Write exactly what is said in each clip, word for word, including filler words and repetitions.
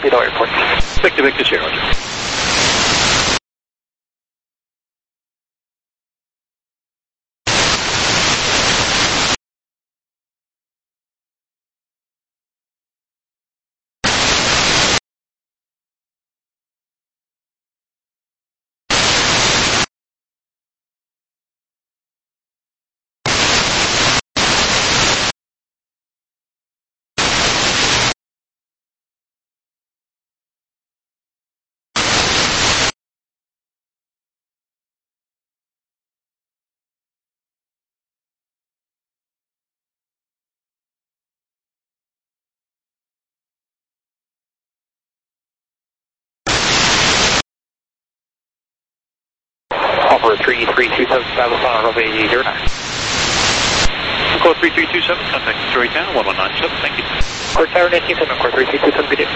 Heathrow Airport. Victor Victor Sierra, Roger. Operator three three two seven, Travis on runway zero nine. Call three three two seven, contact Surrey Town, one one nine seven, thank you. Port Tower nineteen seven, Core three three two seven, video.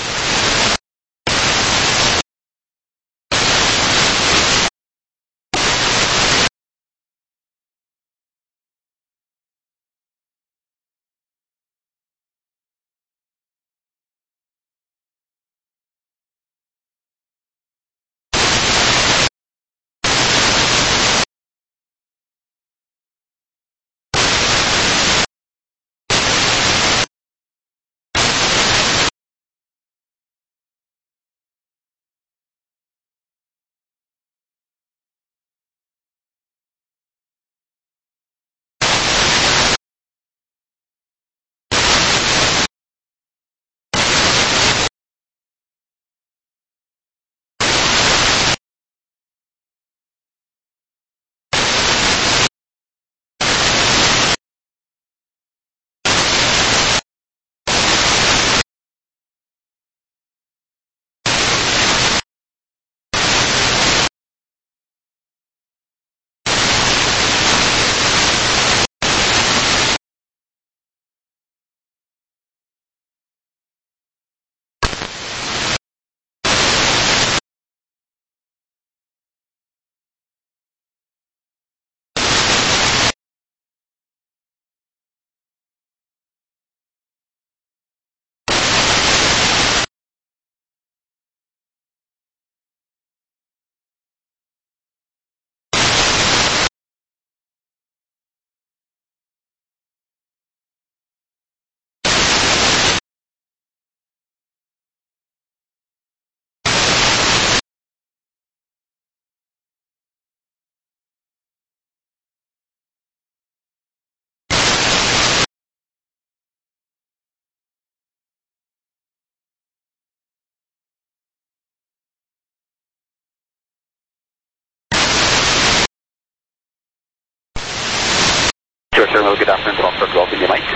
Terminal, good afternoon, Foxtrot Golf India Mike.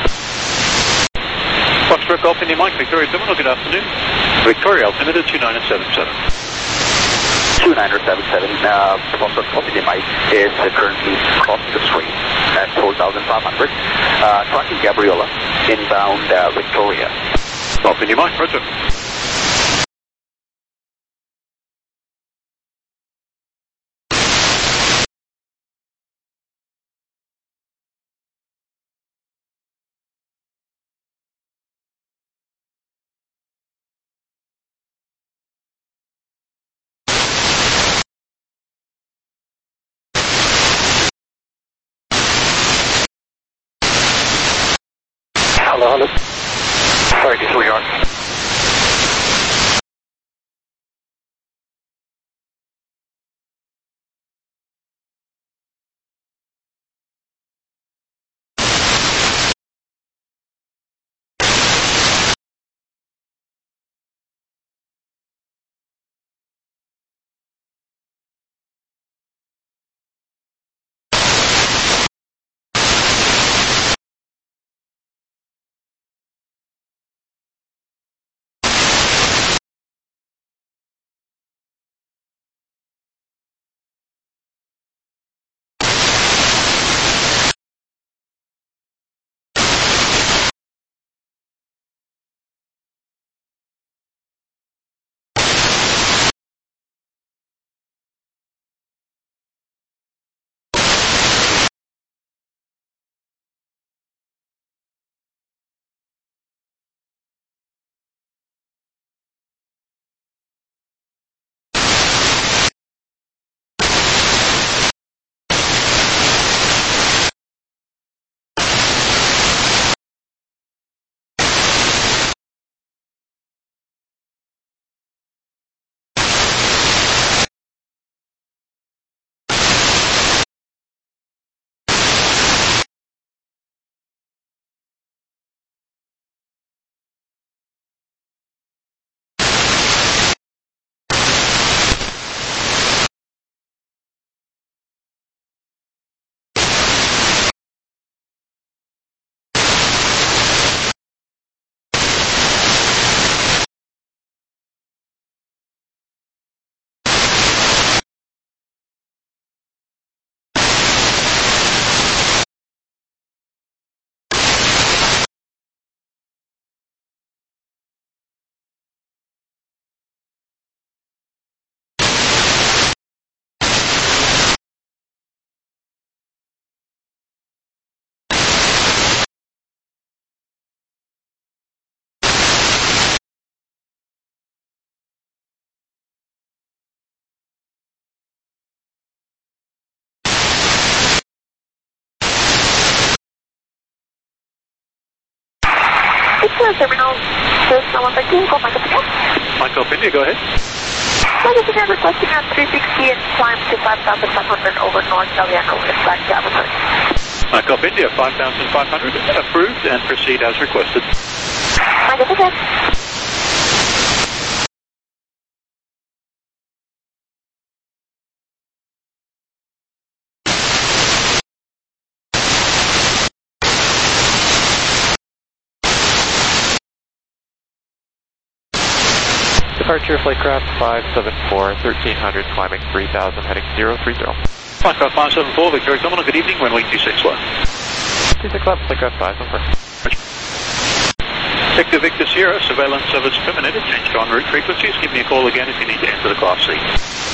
Foxtrot Golf India Mike, Victoria Terminal, good afternoon. Victoria Altimeter two nine seven seven. two nine seven seven, uh, Foxtrot Golf India Mike is uh, currently crossing the stream at four thousand five hundred, uh, tracking Gabriola, inbound uh, Victoria. Golf India Mike, Roger. Hello, hello. Sorry, this is Leon. Victor, terminal Cessna one two, call Michael India. Mike Golf India, go ahead. Michael India requesting a three sixty and climb to five thousand five hundred over North Galiano with back to Albuquerque. Mike Golf India, five thousand five hundred, approved and proceed as requested. Michael India. Departure Flightcraft five seven four, thirteen hundred, climbing three thousand, heading zero three zero. Flightcraft five seven four, Victoria Terminal, good evening, runway two six one. two six one, Flightcraft five seven four. Victor Victor Sierra, surveillance service terminated, changed en route frequencies, give me a call again if you need to enter the Class C.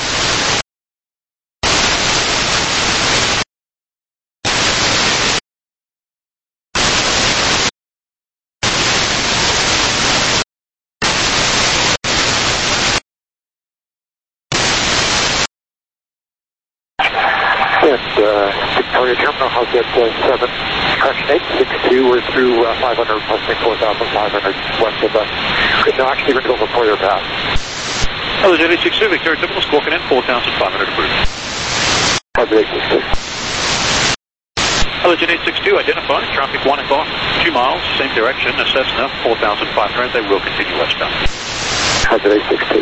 And uh, Victoria Terminal, how's that uh, seven, correction eight six two, we're through uh, five hundred, requesting four thousand five hundred west of us. No, actually we're going before your pass. Hello, J eight six two, Victoria Terminal, squawking in, four thousand five hundred approved. Hello, J eight six two. Hello, J eight six two, identified, traffic one o'clock, two miles, same direction, a Cessna, four thousand five hundred, they will continue westbound. Hello, J eight six two.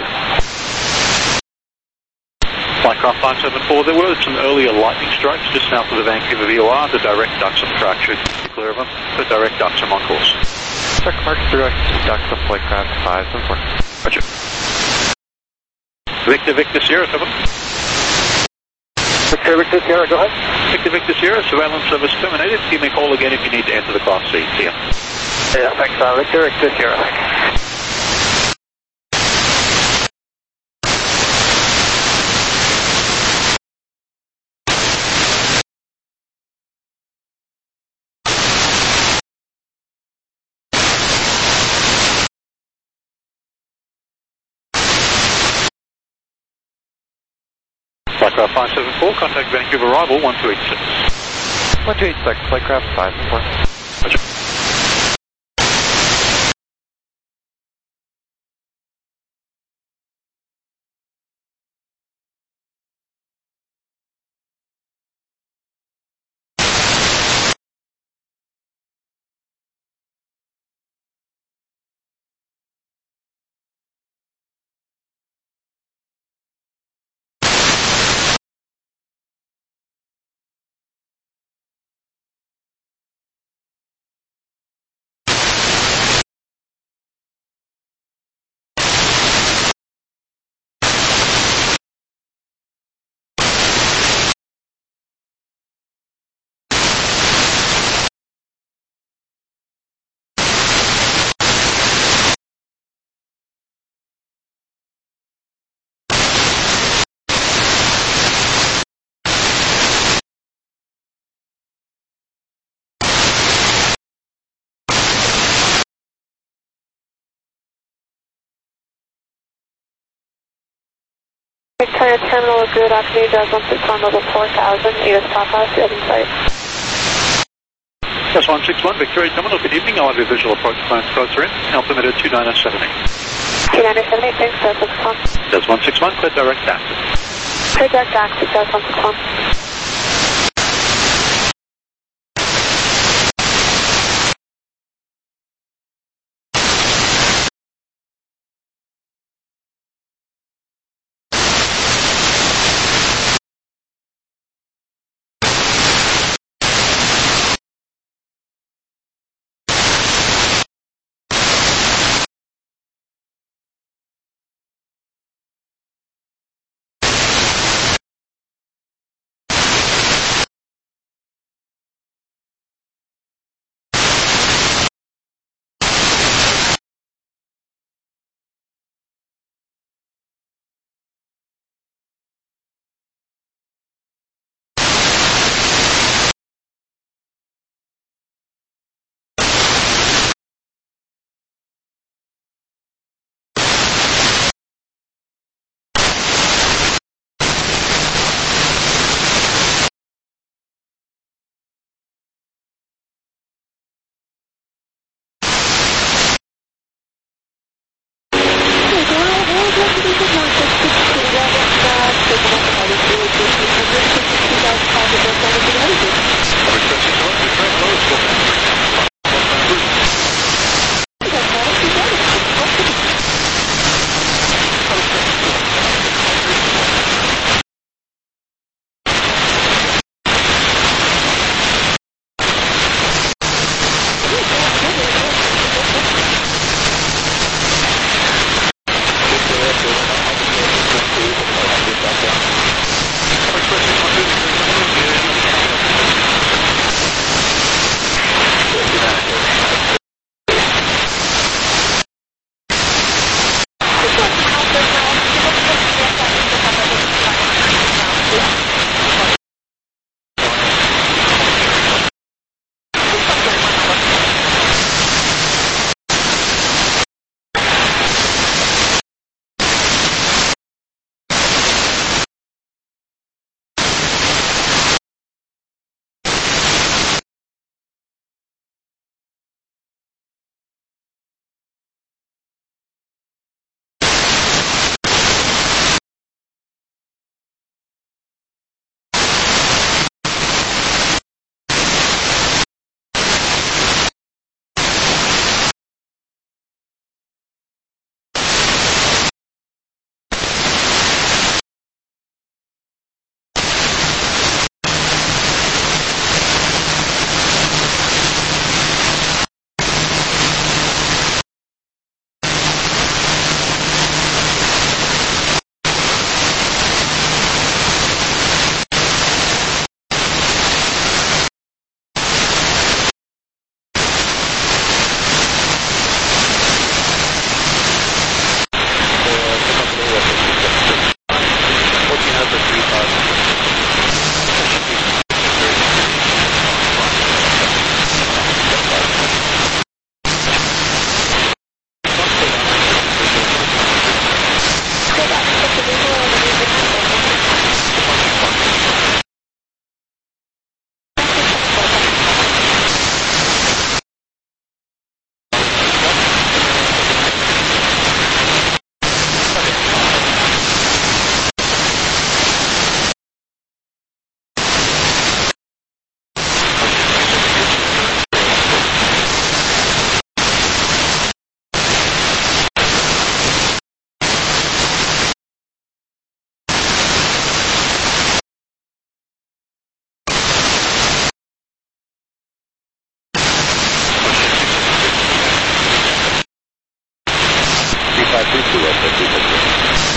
Flightcraft five seven four, there were some earlier lightning strikes just south of the Vancouver V O R. The direct ducts on track should be clear of them. The direct ducts are on course. Check mark direct ducts of Flightcraft five seven four. Roger. Victor Victor Sierra, seven. Victor Victor Sierra, go ahead. Victor Victor Sierra, surveillance service terminated. Give me a call again if you need to enter the Class C. See ya. Yeah, thanks, uh, Victor Victor Sierra, thanks. Flightcraft five seven four, contact Vancouver arrival one two eight six. one two eight six, Flightcraft five seven four. Roger. Victoria Terminal, good afternoon, Jazz one six one, level four thousand, U S Papa, field in sight. Jazz one six one, Victoria Terminal, good evening. I'll have your visual approach plans closer in. Altimeter two nine seven eight. two nine seven eight, thanks, Jazz one six one. Jazz one six one, clear direct access. Clear direct access, Jazz one six one. five three two, that's two six zero.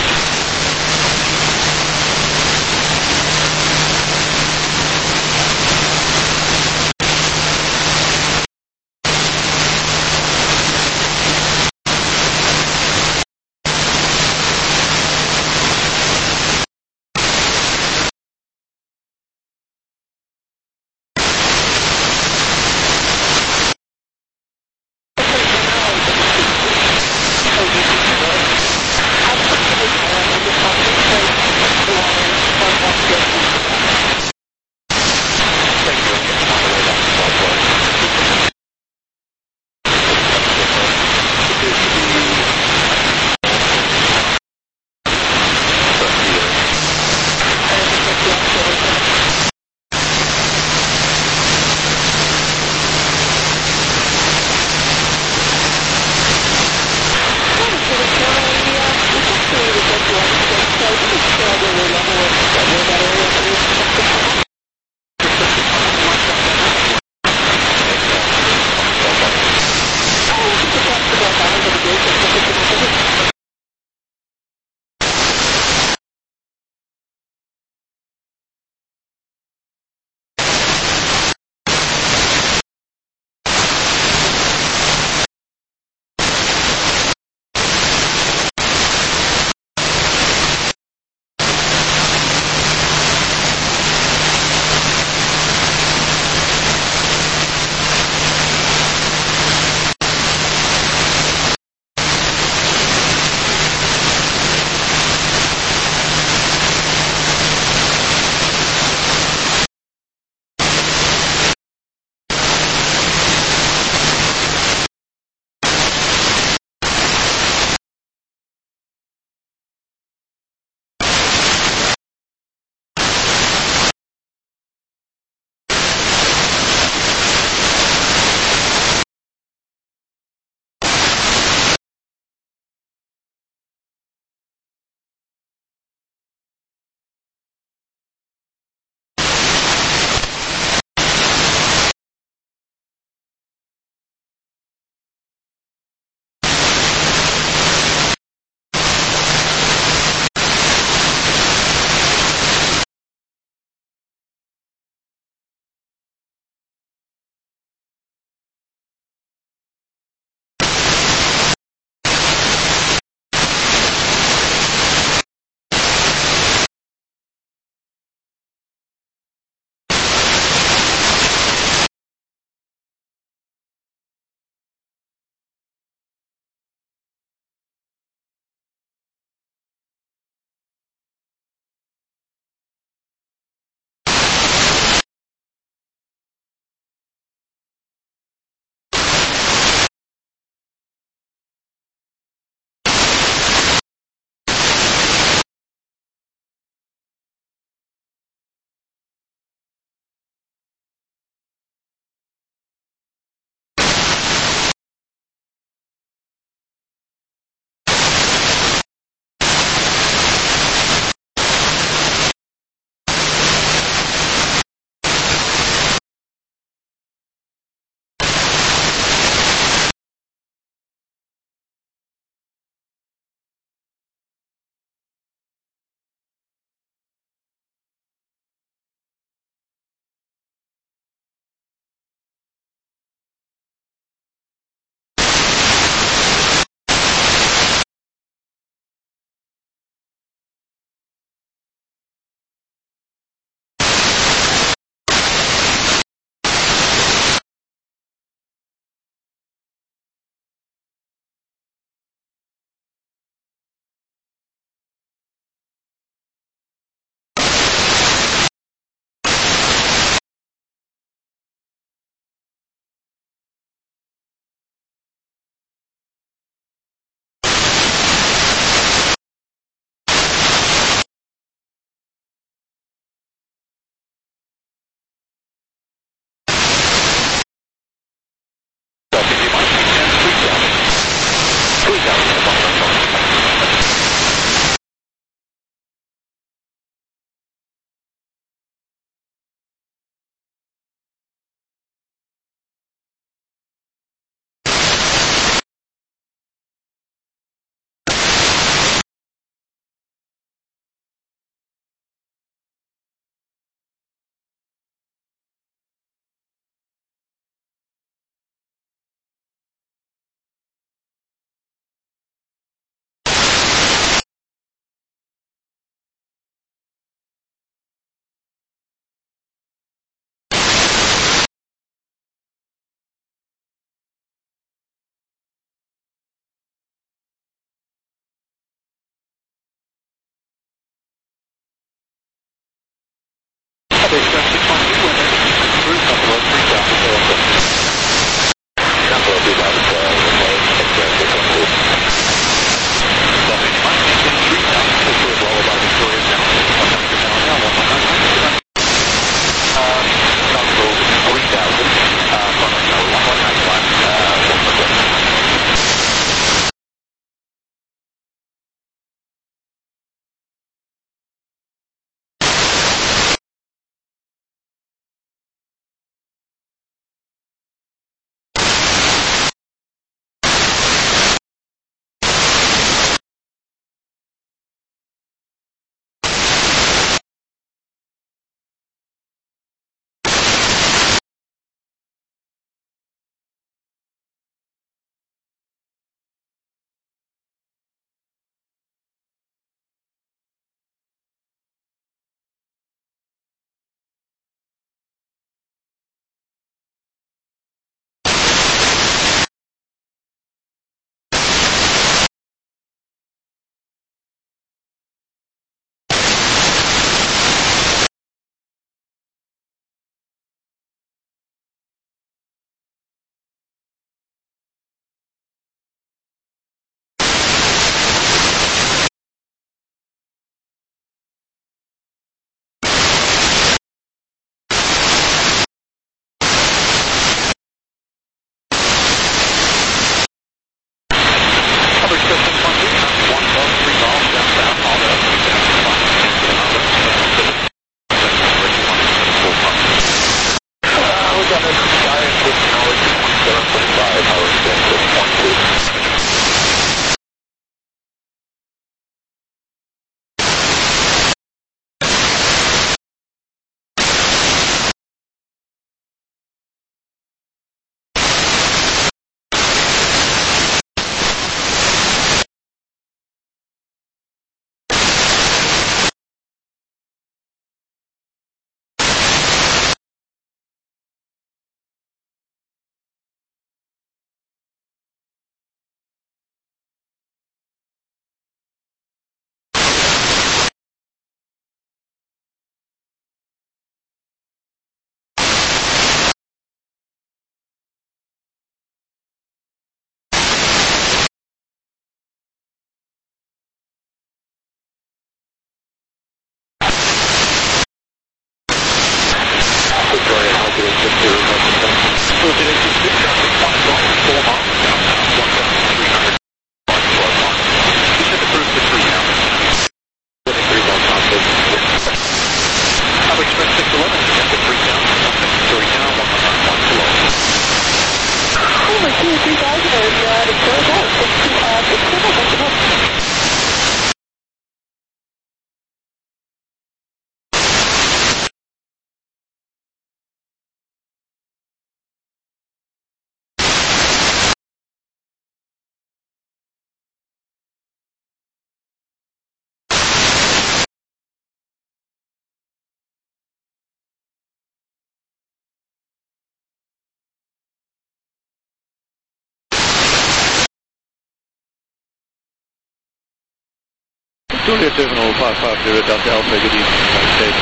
Victoria Terminal five five zero Delta Alpha, good evening, United States.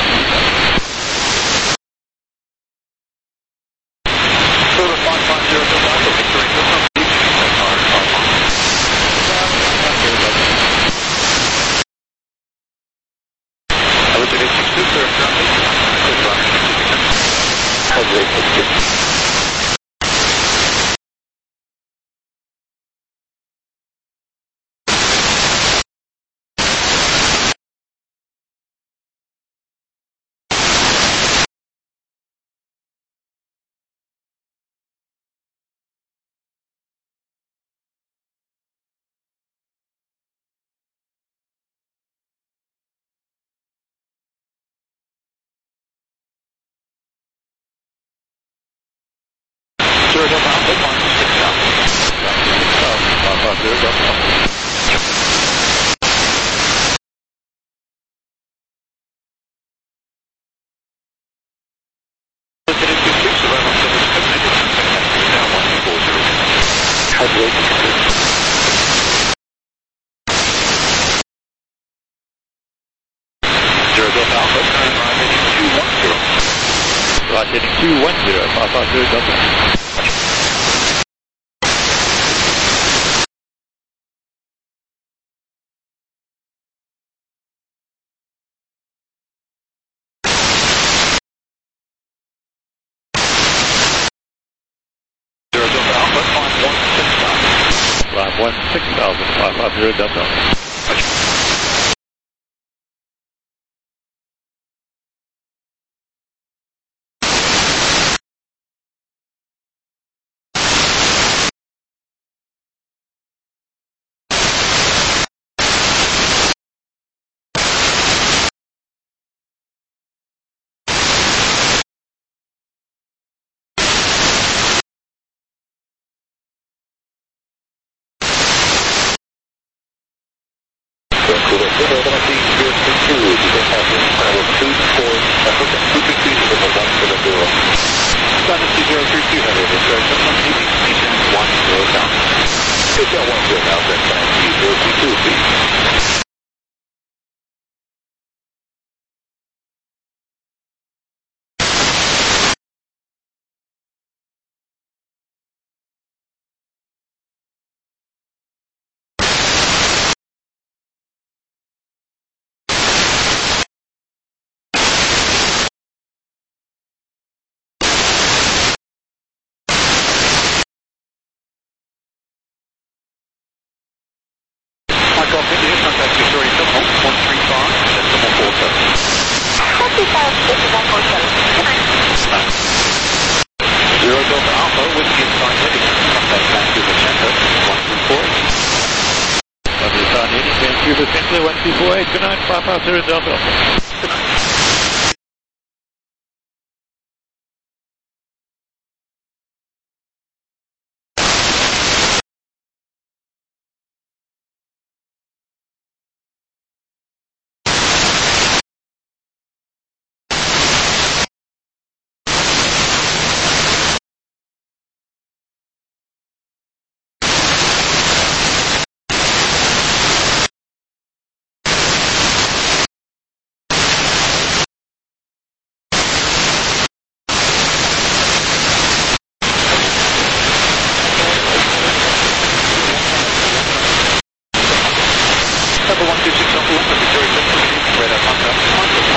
five five zero Delta Alpha, Victoria Terminal, good evening, Elevate eight six two, sir, currently, clear runner, Elevate eight six two. Zero Delta Alpha, one six Alpha. five five zero Delta Alpha. Elevate eight six two, survival service terminated, down one four zero. Elevate eight six two. Zero Delta Alpha, current ride heading two one zero. Ride heading two one zero, five five zero Delta. Zero Delta Alpha, climb one six thousand. Climb one six thousand, five five zero Delta. Dynasty zero three two, have a registration on T V, station one zero down. Hotel one zero down, Dynasty zero three two, please. Mike off India, contact Victoria Terminal, one three five, decimal four seven. one three five, decimal four seven. Zero Delta Alpha, whiskey inside heading, contact Vancouver Center, one three four eight. Vancouver heading, Vancouver Center, one three four eight, good night, five five zero Delta Alpha. Good night. Number one two six Alpha, Victoria Terminal, radar contact,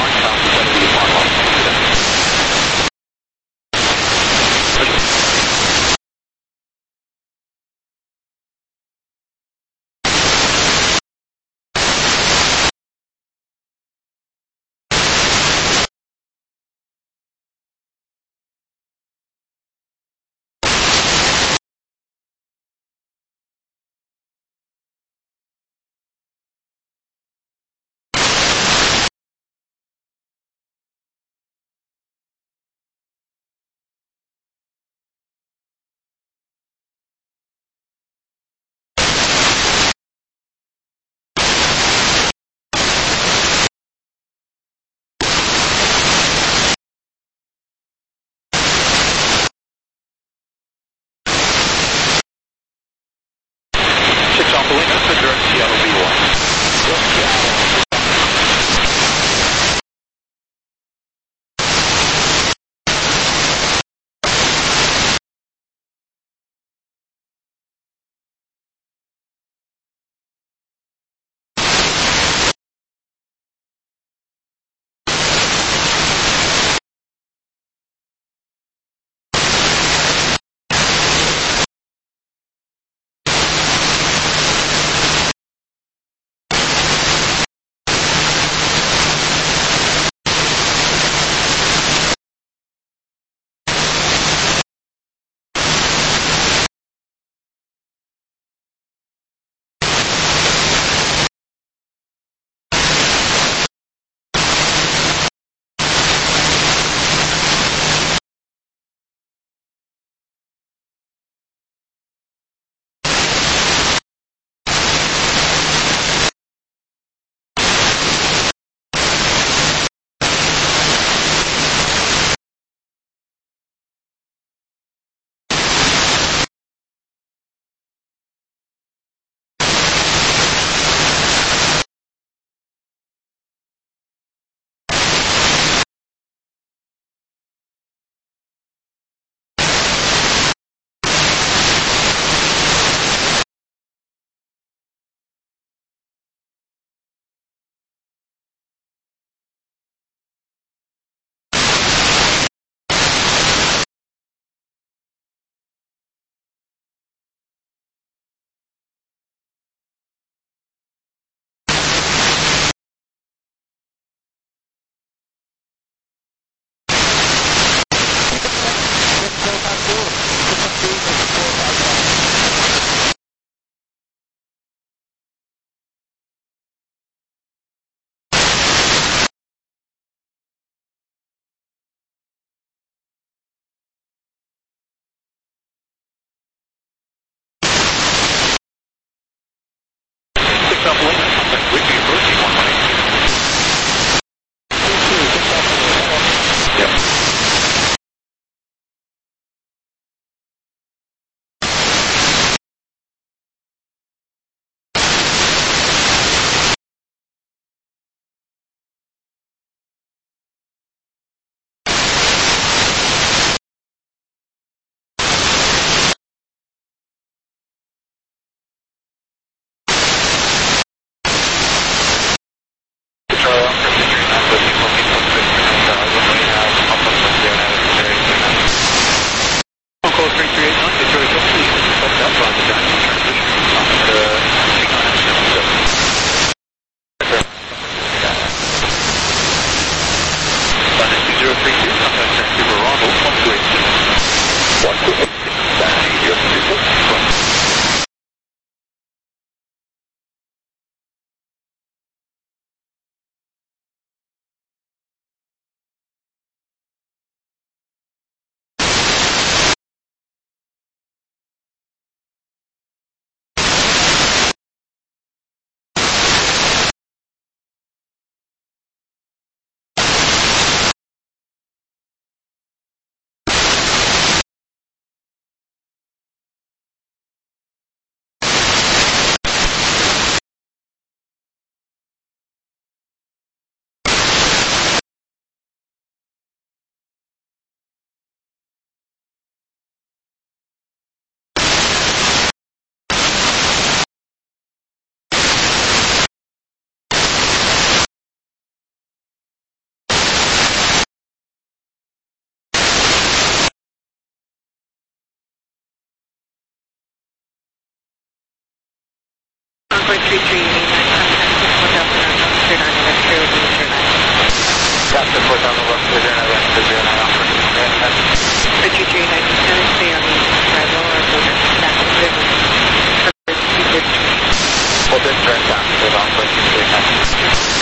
Six off limit, contact Whitby approaching one one eight. Yep. three three eight nine, Captain four thousand left, clear zero nine, clear zero nine, three three eight nine, stay on the arrival or movement back to the hold this turn down, hold on, three three eight nine.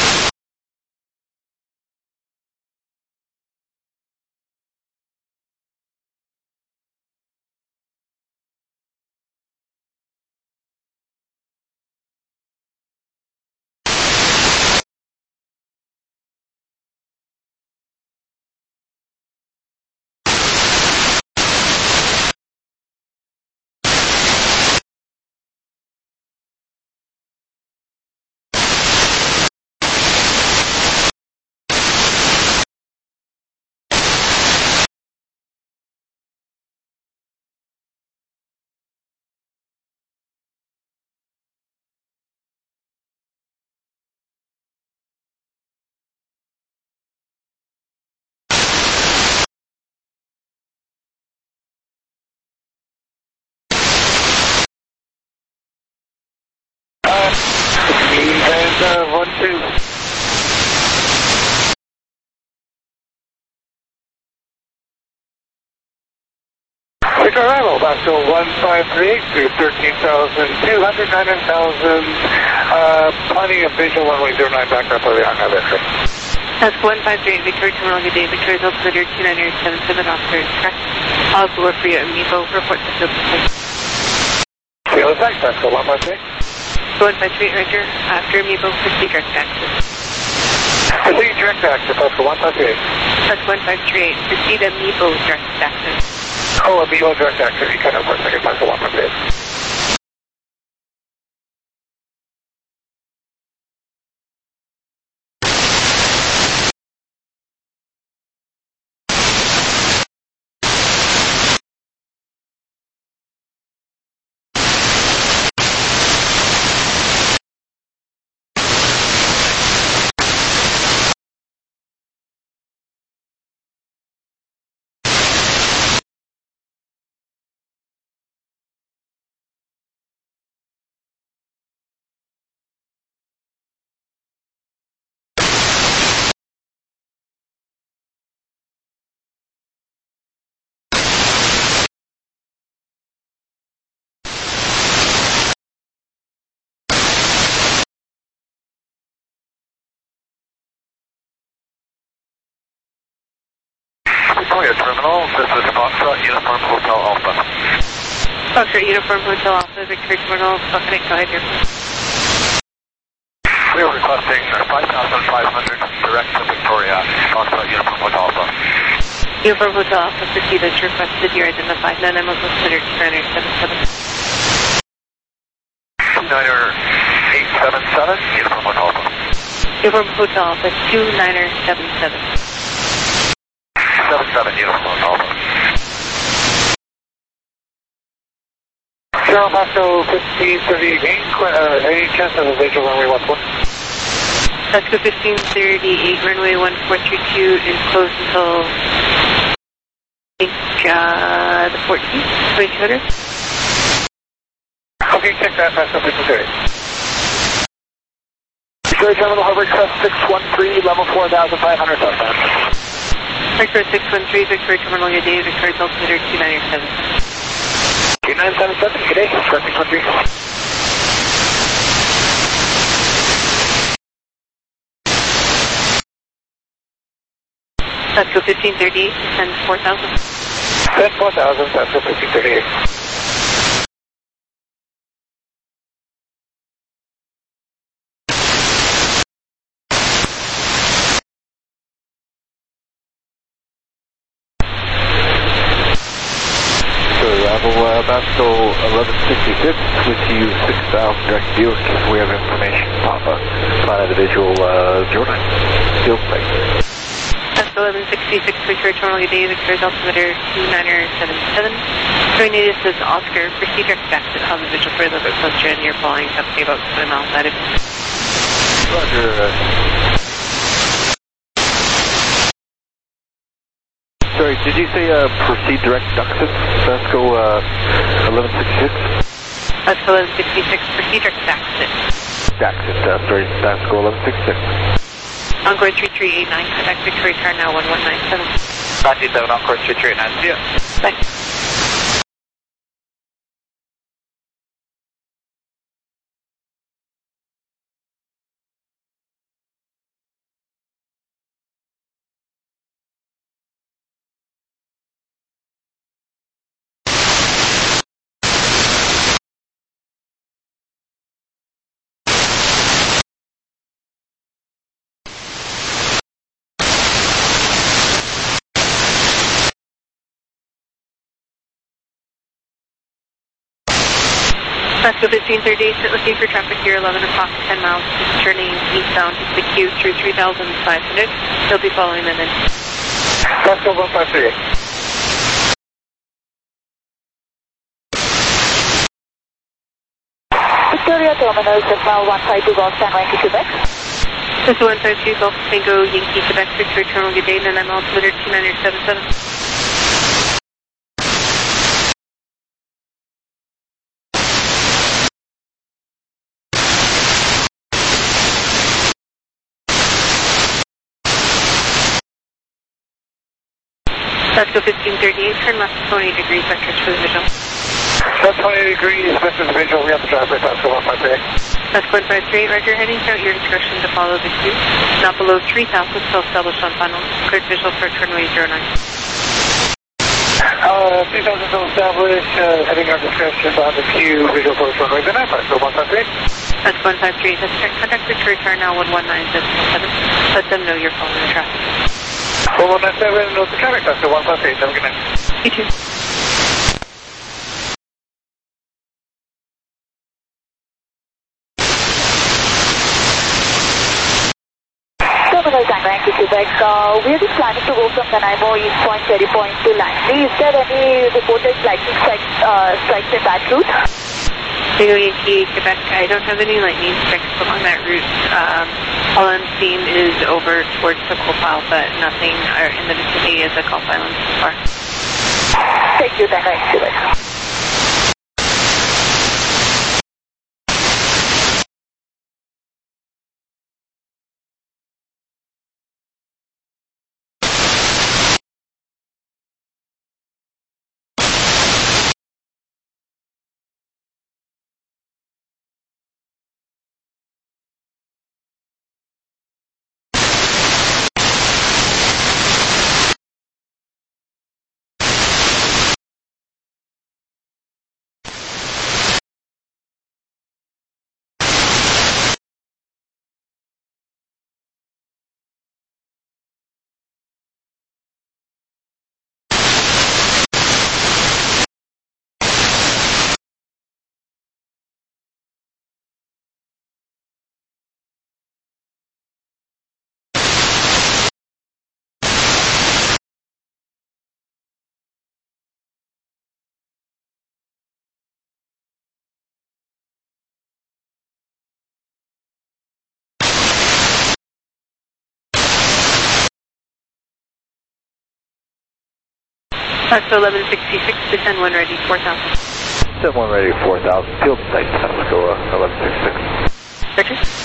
Uh, one, two. Quick arrival, Basco one five three eight through thirteen thousand two hundred, nine thousand, uh, plenty of visual one way zero nine background for the on-nav entry. That's one five three eight, Victoria Terminal, good day, Victoria Delta Clear two nine eight seven seven officers, correct. I'll have to work for you at Mevo, report to field position. Field attack, Basco one five three. one five three eight, Roger, after Mevo, proceed direct access. Proceed direct access, Basco one five three eight. That's one five three eight, proceed at Mevo direct access. Oh, a Mevo direct access, you kind of work second, Basco one five three eight. Victoria Terminal, this is Foxtrot Uniform Hotel Alpha. Foxtrot Uniform Hotel Alpha, Victoria Terminal, Buckingham, go ahead, here. Uniform Hotel Alpha, proceed as requested. You're identified. Nine M is considered two niner seven seven. two niner eight seven seven, Uniform Hotel Alpha. Uniform Hotel Alpha, two niner seven seven. seven seven, Uniform Hotel Alpha. Zero Pasco fifteen thirty, any, uh, any chance of a visual runway one four? Pasco fifteen thirty-eight, runway one four three two is closed until I think uh, the fourteenth, twenty-two hundred. Okay, check that, Pasco fifteen thirty. Victoria Terminal, hover crest six one three, level four thousand five hundred southbound. Victoria six one three, Victoria Terminal, good day. Victoria altimeter two niner seven seven. two nine seven seven, good day, crest six one three. Pasco fifteen thirty-eight, send four thousand. Send four thousand, Pasco fifteen thirty-eight. Uh, Pasco eleven sixty-six with you six thousand direct Buick. We have information. Papa, plan of the visual uh, zero nine. Field plate. Pasco eleven sixty-six, Victoria Terminal, good day. Victoria's altimeter two niner seven seven. Join native says Oscar, proceed direct back to the visual for a little bit closer and you're following something about seven miles out of Roger. Uh, Sorry, did you say uh, proceed direct Duxton, Pasco uh, eleven sixty-six? Pasco eleven sixty-six, proceed direct Daxton. Daxton, uh, sorry, Pasco eleven sixty-six. Encore three three eight nine, contact Victoria car now one one nine seven. ninety-seven, Encore three three eight nine, see ya. Bye. Pasco fifteen thirty-eight, looking for traffic here, eleven o'clock, ten miles, turning eastbound to the queue through three thousand five hundred. He'll be following them in. Pasco one five three eight. Victoria Terminal, Cessna one five two Golf Tango Yankee, Quebec. Cessna one five two Golf Tango Yankee, Quebec, Victoria Terminal, good day, and I'm altimeter two niner seven seven. Pasco fifteen thirty-eight, turn left twenty degrees, vectors for the visual. That's twenty degrees, vectors visual, we have to drive by Pasco one five three eight. Pasco one five three eight, roger, heading out your discretion to follow the queue. Not below three thousand, still established on final. Cleared visual for runway zero nine. Uh, three thousand still established, uh, heading our discretion on the queue, visual for runway zero nine, Pasco one five three eight. Pasco one five three eight, that's check. Contact Victoria car now one one nine seven seven. Let them know you're following the traffic. one one nine seven, note the traffic, Pasco one five three eight, have a good night. You too. Terminal Tango Yankee, Quebec. Uh, we are just planning to go from Nanaimo, East Point, Cherry Point to Langley. Is there any reported lightning strikes, uh, strikes in that route? Tango Yankee, Quebec, I don't have any lightning strikes along that route. Um, all I'm seeing is over towards the Gulf Alpha, nothing uh, in the vicinity of the Gulf Islands so far. Thank you, Tango Yankee, Quebec. Pasco eleven sixty-six, descend one ready, four thousand. Descend one ready, four thousand. Field site, Pasco uh, eleven sixty-six. Roger.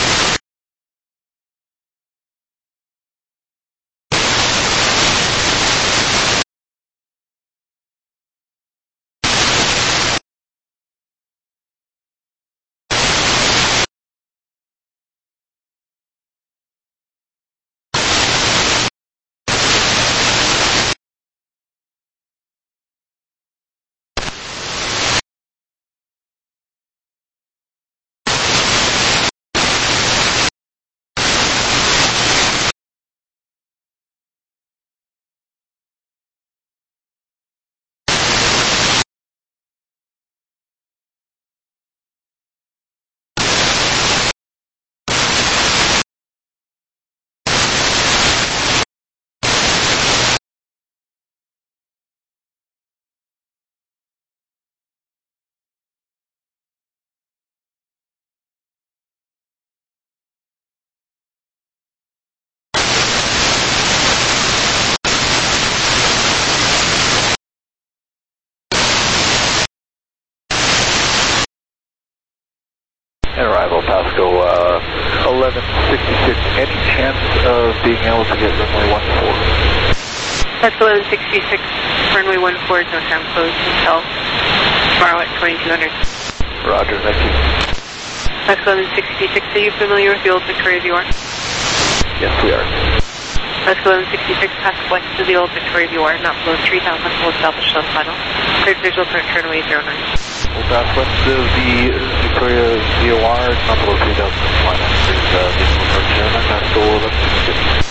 And arrival, Pasco uh, eleven sixty-six. Any chance of being able to get runway one four? Pasco eleven sixty-six, runway one four, no time closed until tomorrow at twenty-two hundred. Roger, thank you. Pasco eleven sixty-six, are you familiar with the old Victoria View Arm? Yes, we are. Pasco eleven sixty-six, pass west to the old Victoria View Arm, not below three thousand, we'll establish on final. Clear visual, current runway zero nine. We'll pass west of the Victoria V O R, not below three thousand final. There's uh, visual current zero nine, Pasco eleven sixty-six.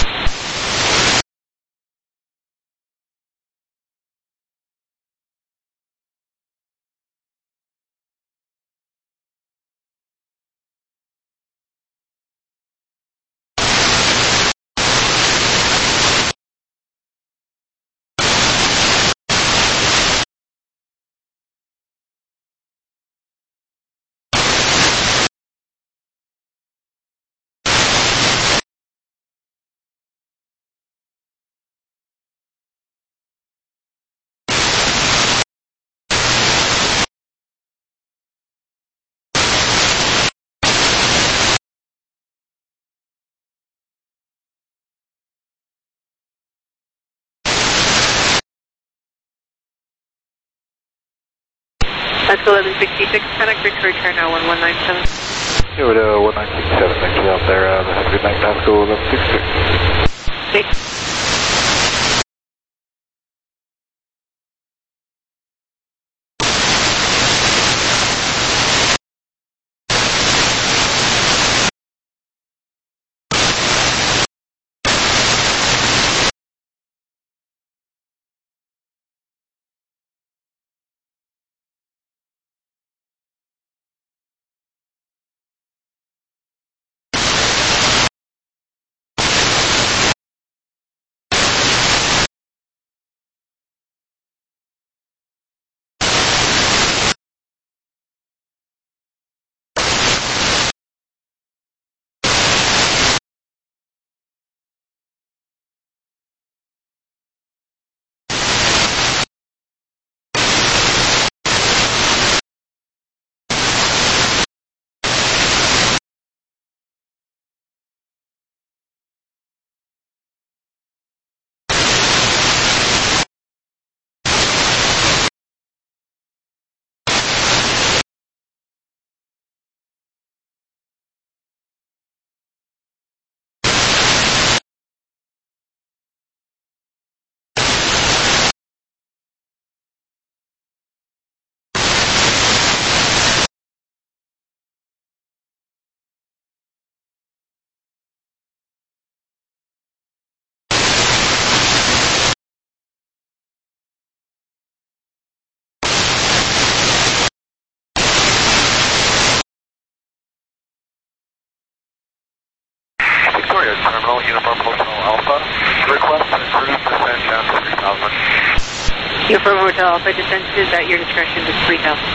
Pasco eleven sixty-six, contact Victoria Tower now one one nine seven. Here we go, one nine six seven, thank you out there. Uh, have a good night, Pasco eleven sixty-six. Okay. Victoria Terminal, Uniform Hotel Alpha. Request an cruise descent down to three thousand. Uniform Hotel Alpha, descent is at your discretion to three thousand.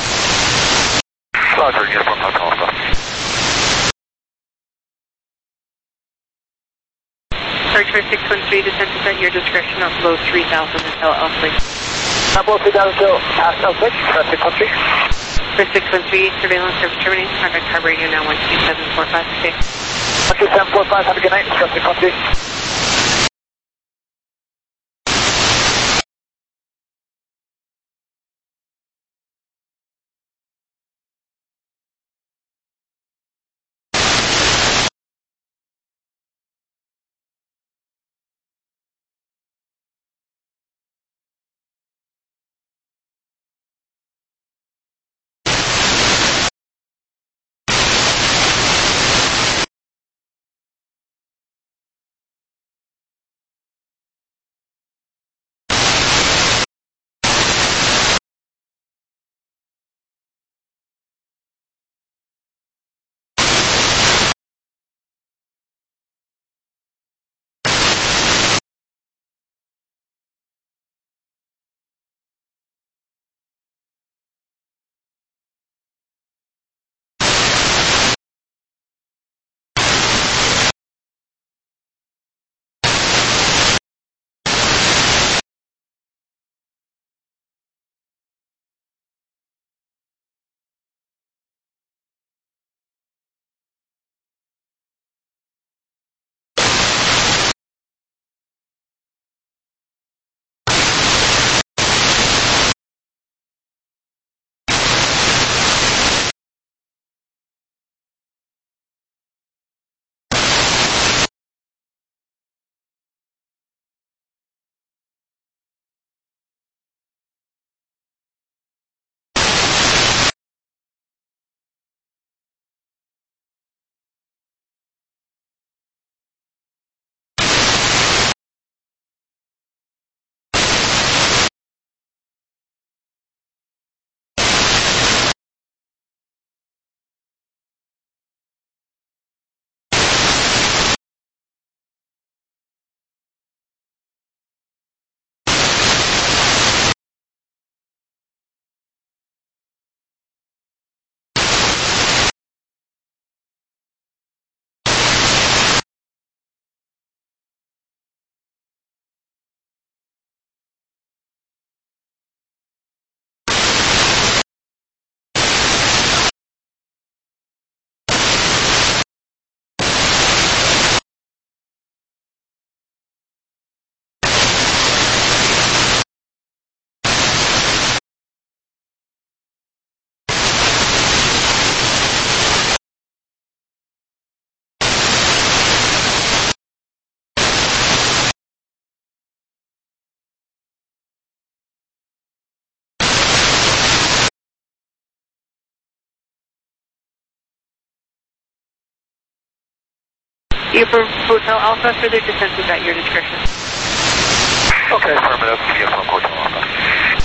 Roger, Uniform Hotel Alpha. Departure for six one three, descent is at your discretion up below three thousand until L six. Up below three thousand until L six, uh, six one three. For six one three, surveillance service terminates. Contact car radio now one two seven four five. Okay. one two seven four five, have a good night. six one three. You for Hotel Alpha, further descent is at your discretion. Okay, affirmative. Yes, from Hotel Alpha.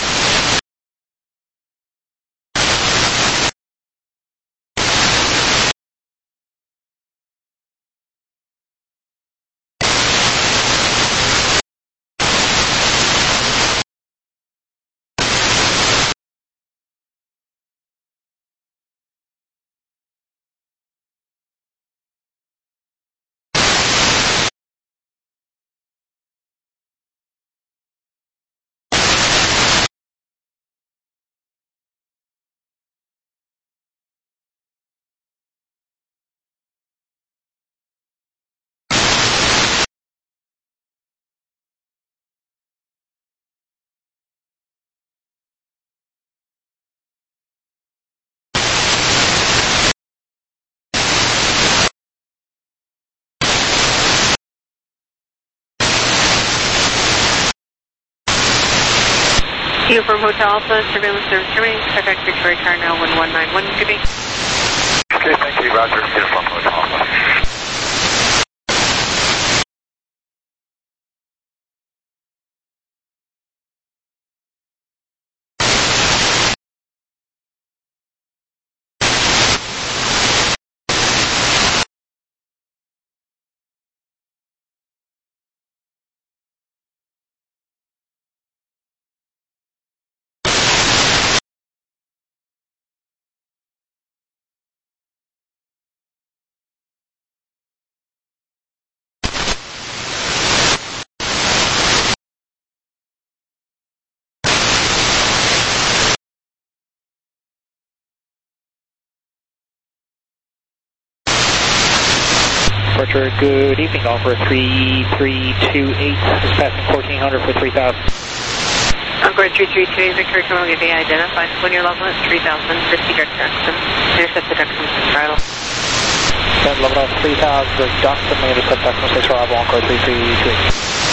You from Hotel Alpha, surveillance service terminates. Contact Victoria Car now one one nine one. Good day. Okay, thank you, Roger. Uniform Hotel Alpha. departure. Good evening, all for three three two eight, is passing fourteen hundred for three thousand. Encore three three two eight, Victor, Terminal Gate A, identified when you're level at three thousand, fifty direct Jackson. Intercept the Jackson six bridle. Then level at three thousand, direct Jackson, may intercept Jackson six arrival, Encore three three two eight.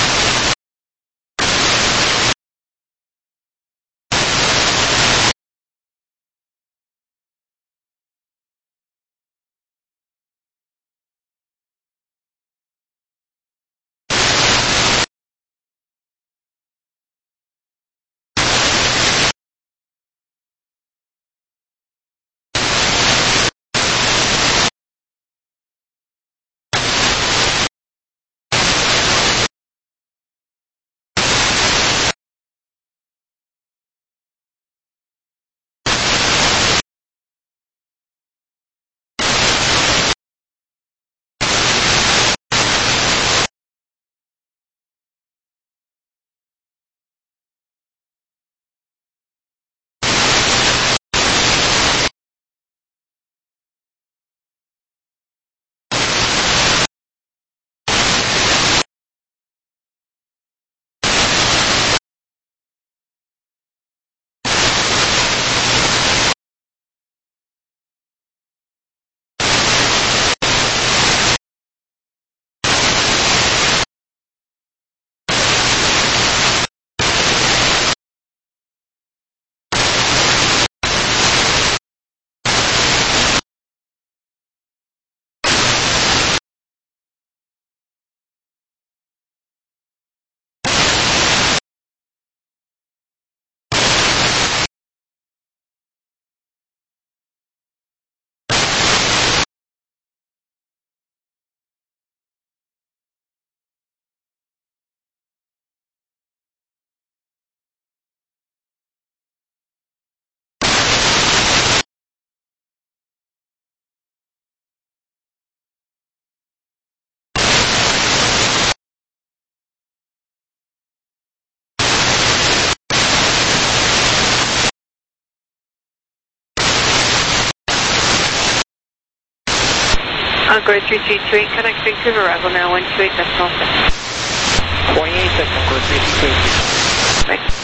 Encore three three two eight, connect Vancouver, arrival now one two eight decimal six. twenty-eight six, Encore three three two eight. Thanks.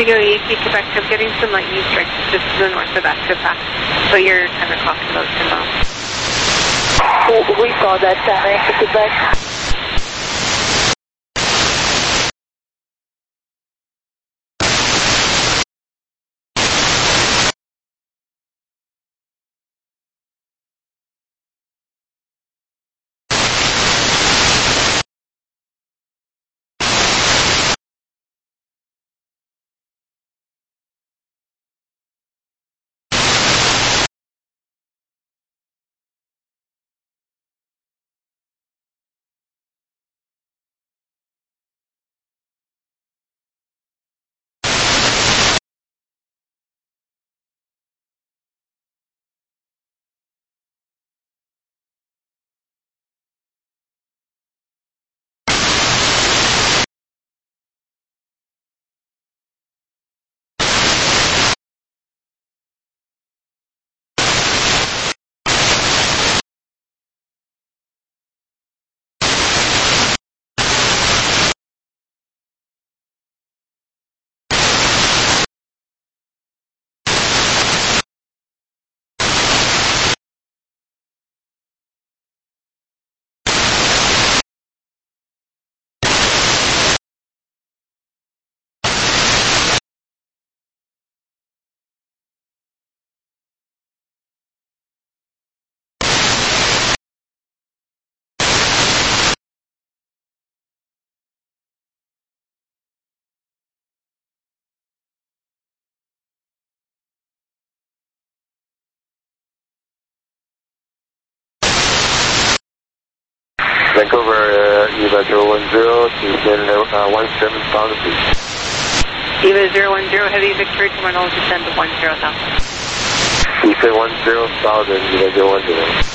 Indigo eight, Quebec, I'm getting some light use strikes just to the north of Escapa, so you're kind of clocking about ten miles. We saw that, Tango Quebec. Vancouver, uh, Eva zero one zero, descend uh, one seven thousand feet. Eva zero one zero, Heavy Victory, terminal, descend to one zero thousand. Descend one zero thousand, Eva zero one zero.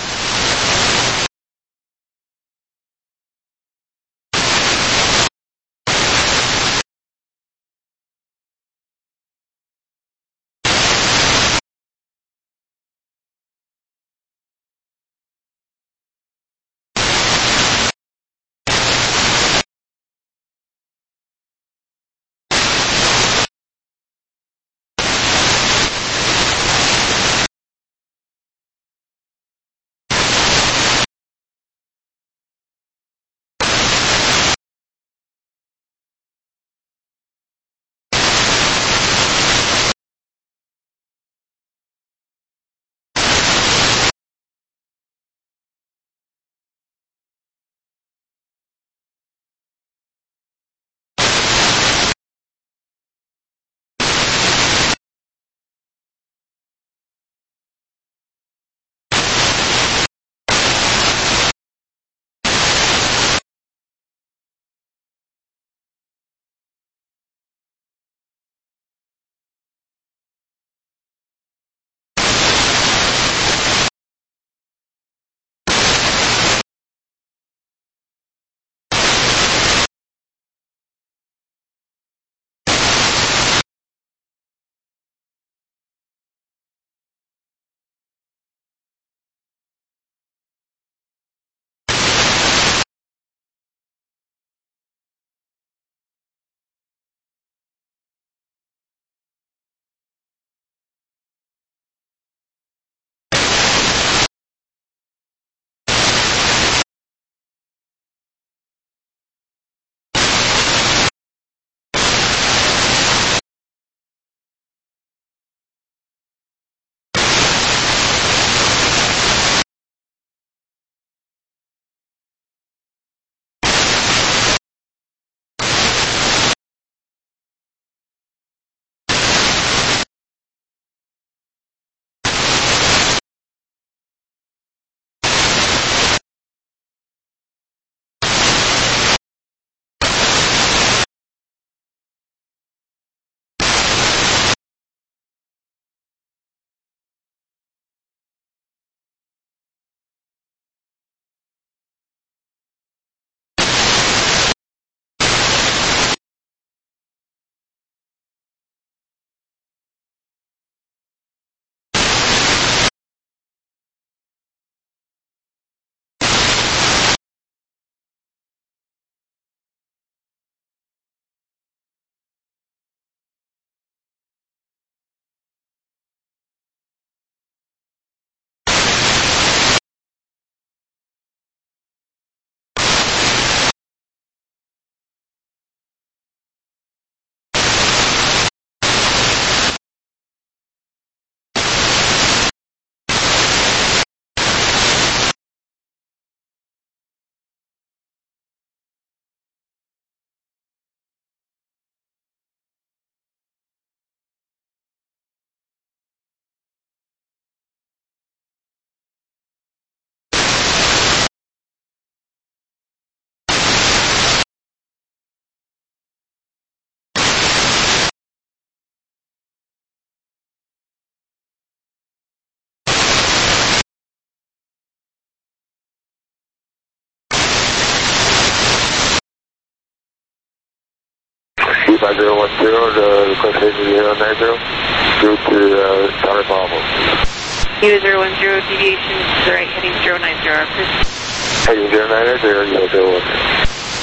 five zero one zero, the request is zero nine zero, due to uh, tower problem. Unit zero one zero, deviation to the right, heading zero nine zero, approved. Heading zero nine zero, zero zero one zero.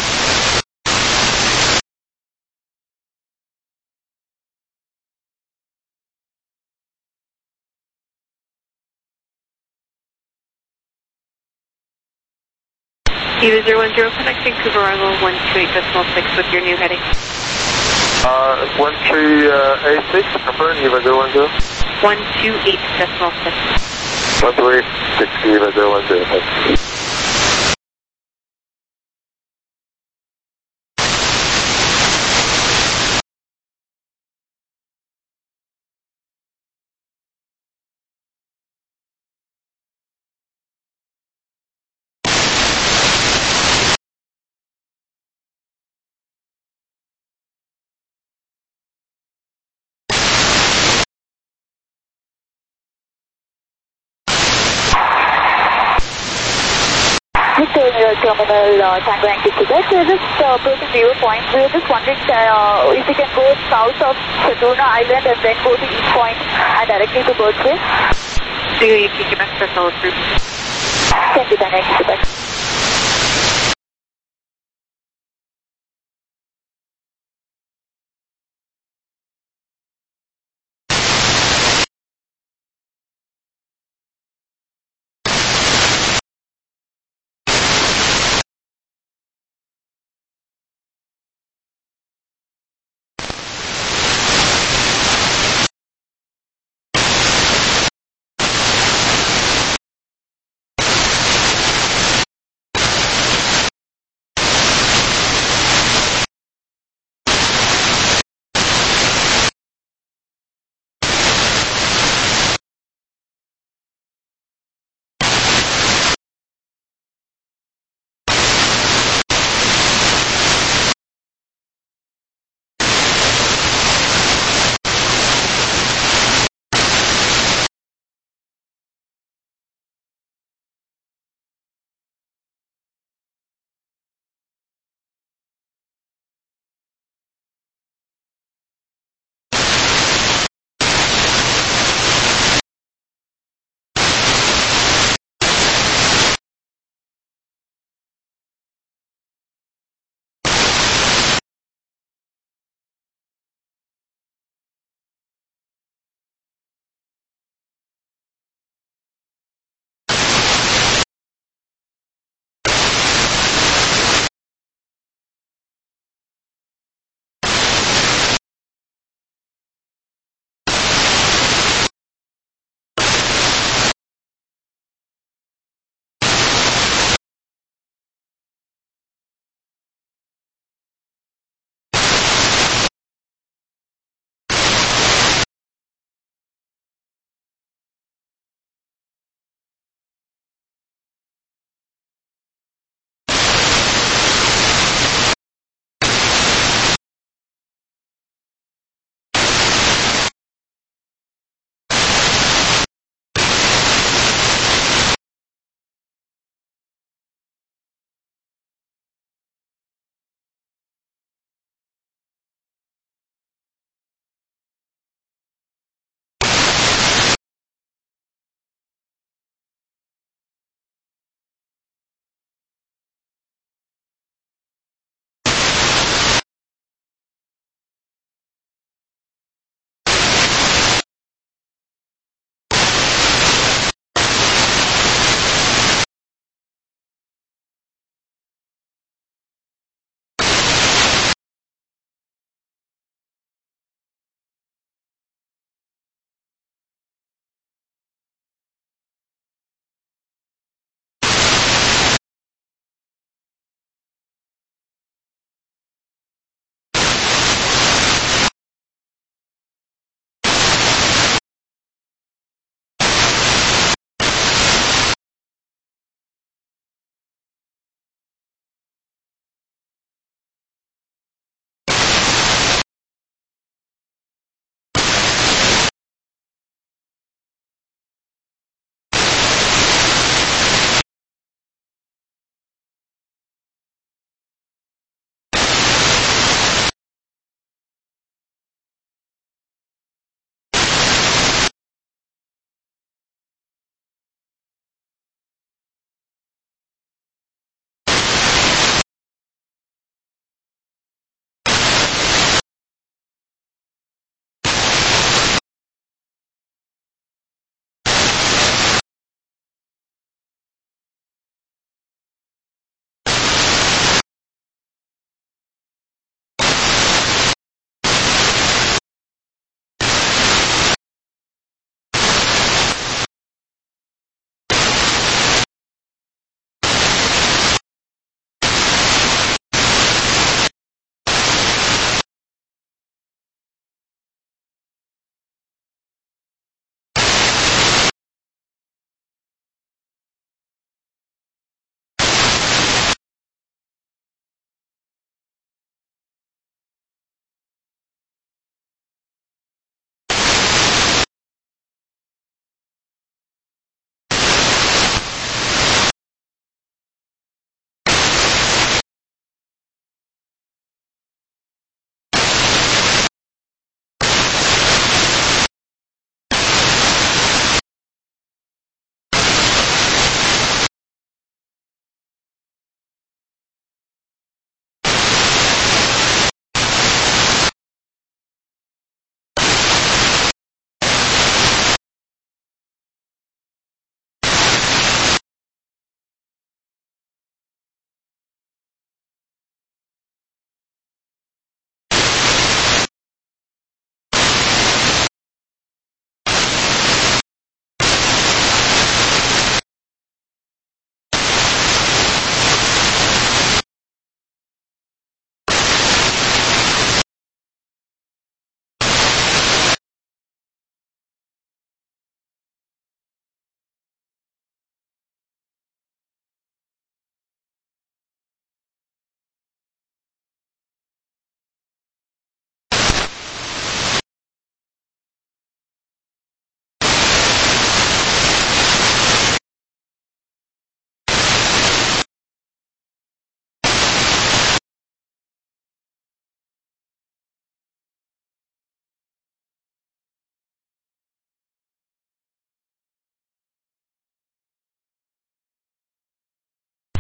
Unit zero one zero, connecting to Virago one two eight decimal six with your new heading. Uh, one three eight six, confirm, Eva zero one zero. one two eight decimal six. one two eight six, Eva zero one zero, thanks. Victoria Terminal, uh, Tango Yankee Quebec. So just uh, approaching zero point. We are just wondering uh, if we can go south of Sedona Island and then go to East Point and directly to Birdsville. Tango Yankee Quebec, that's all approved. Thank you, Tango Yankee Quebec.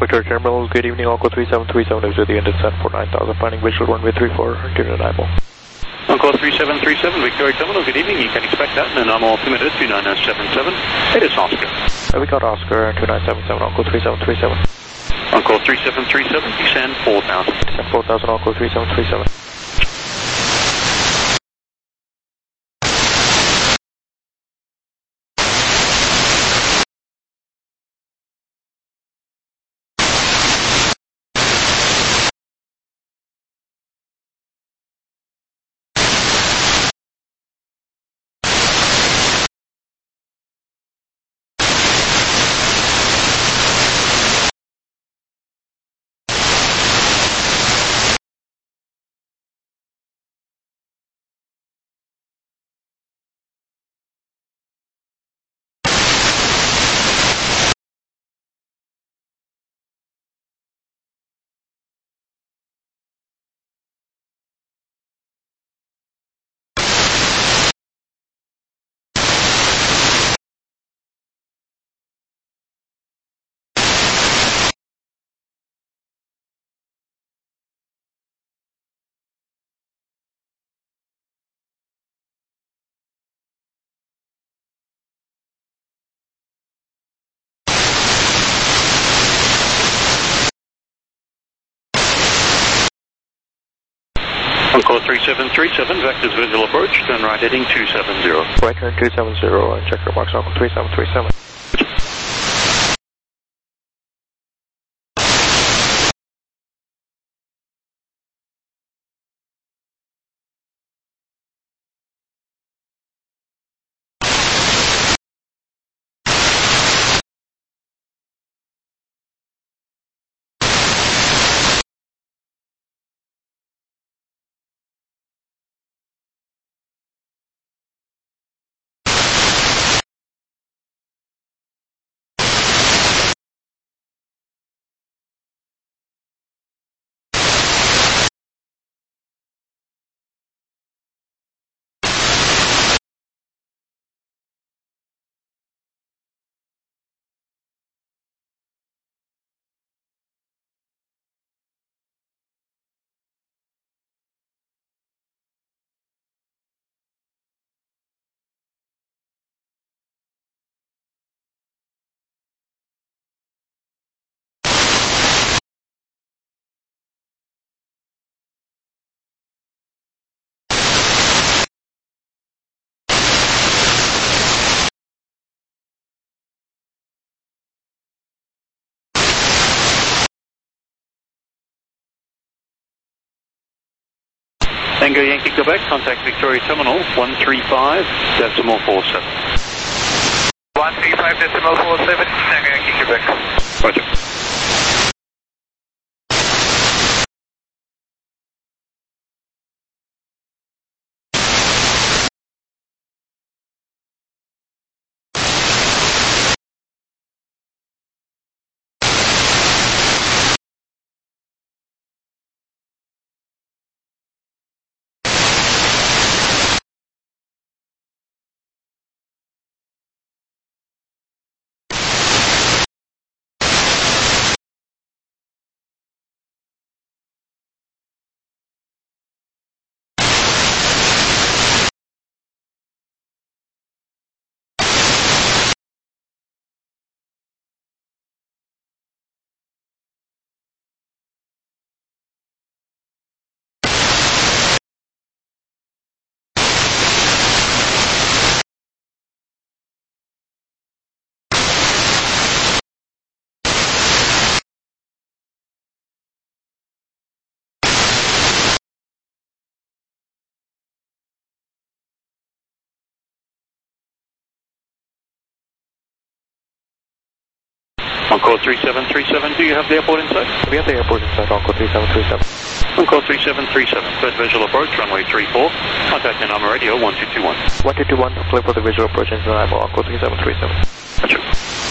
Victoria Terminal, good evening, Encore three seven three seven is with the end at set for nine thousand, finding visual runway three four, unit eyeball. Encore three seven three seven, Victoria Terminal, good evening, you can expect that in a normal altimeter two nine seven seven, it is Oscar. Uh, we got Oscar, two nine seven seven, Encore three seven three seven. Encore three seven three seven, descend four thousand. Descend four thousand, Encore three seven three seven. Encore three seven three seven, vectors visual approach, turn right heading two seven zero. Right turn two seven zero, and check your marks, Encore three seven three seven. Tango Yankee Quebec, contact Victoria Terminal one three five decimal four seven. one three five decimal four seven, Tango Yankee Quebec. Roger. Encore three seven three seven, do you have the airport in sight? We have the airport in sight, Encore three seven three seven. Encore three seven three seven, third visual approach, runway three four, contact in on radio one two two one. one two two one, clear for the visual approach engine eyeball, Encore three seven three seven. Roger.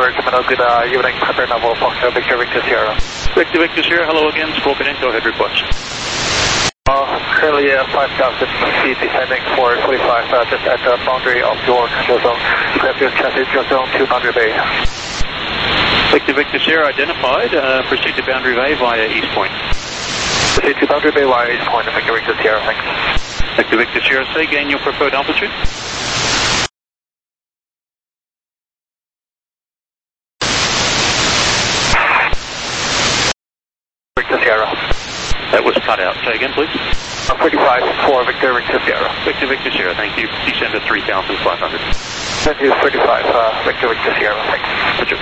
Tower Terminal, good uh, evening, Qatar Naval Foxtrot, Victor Victor Sierra. Victor Victor Sierra, hello again, Squawk Cadet, go ahead, request. Uh, currently uh, five thousand feet descending for forty-five, uh, just at the boundary of your control zone. Grab your transit your zone to Boundary Bay. Victor Victor Sierra identified, uh, proceed to Boundary Bay via East Point. Proceed to Boundary Bay via East Point, Victor Victor Sierra, thanks. Victor Victor Sierra, say again your preferred altitude. Victor Sierra. That was cut out. Say again, please. Uh, thirty-five for Victor Victor Sierra. Victor Victor Sierra, thank you. Descend to three thousand five hundred. Thank you, thirty-five, uh, Victor Victor Sierra, thanks. Roger.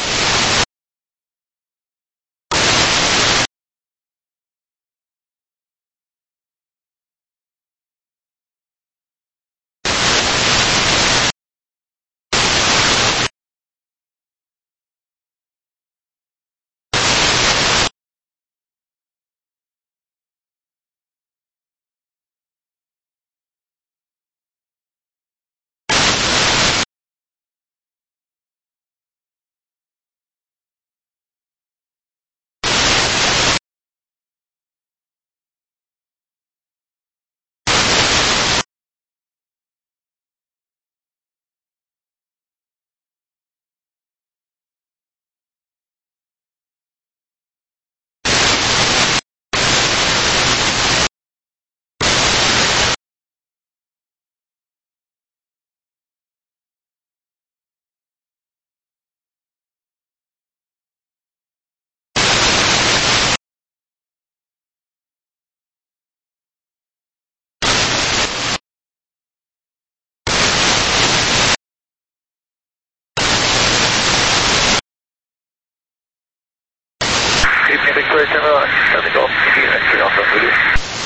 Victoria Terminal, traffic off, India X-ray Alpha, with you.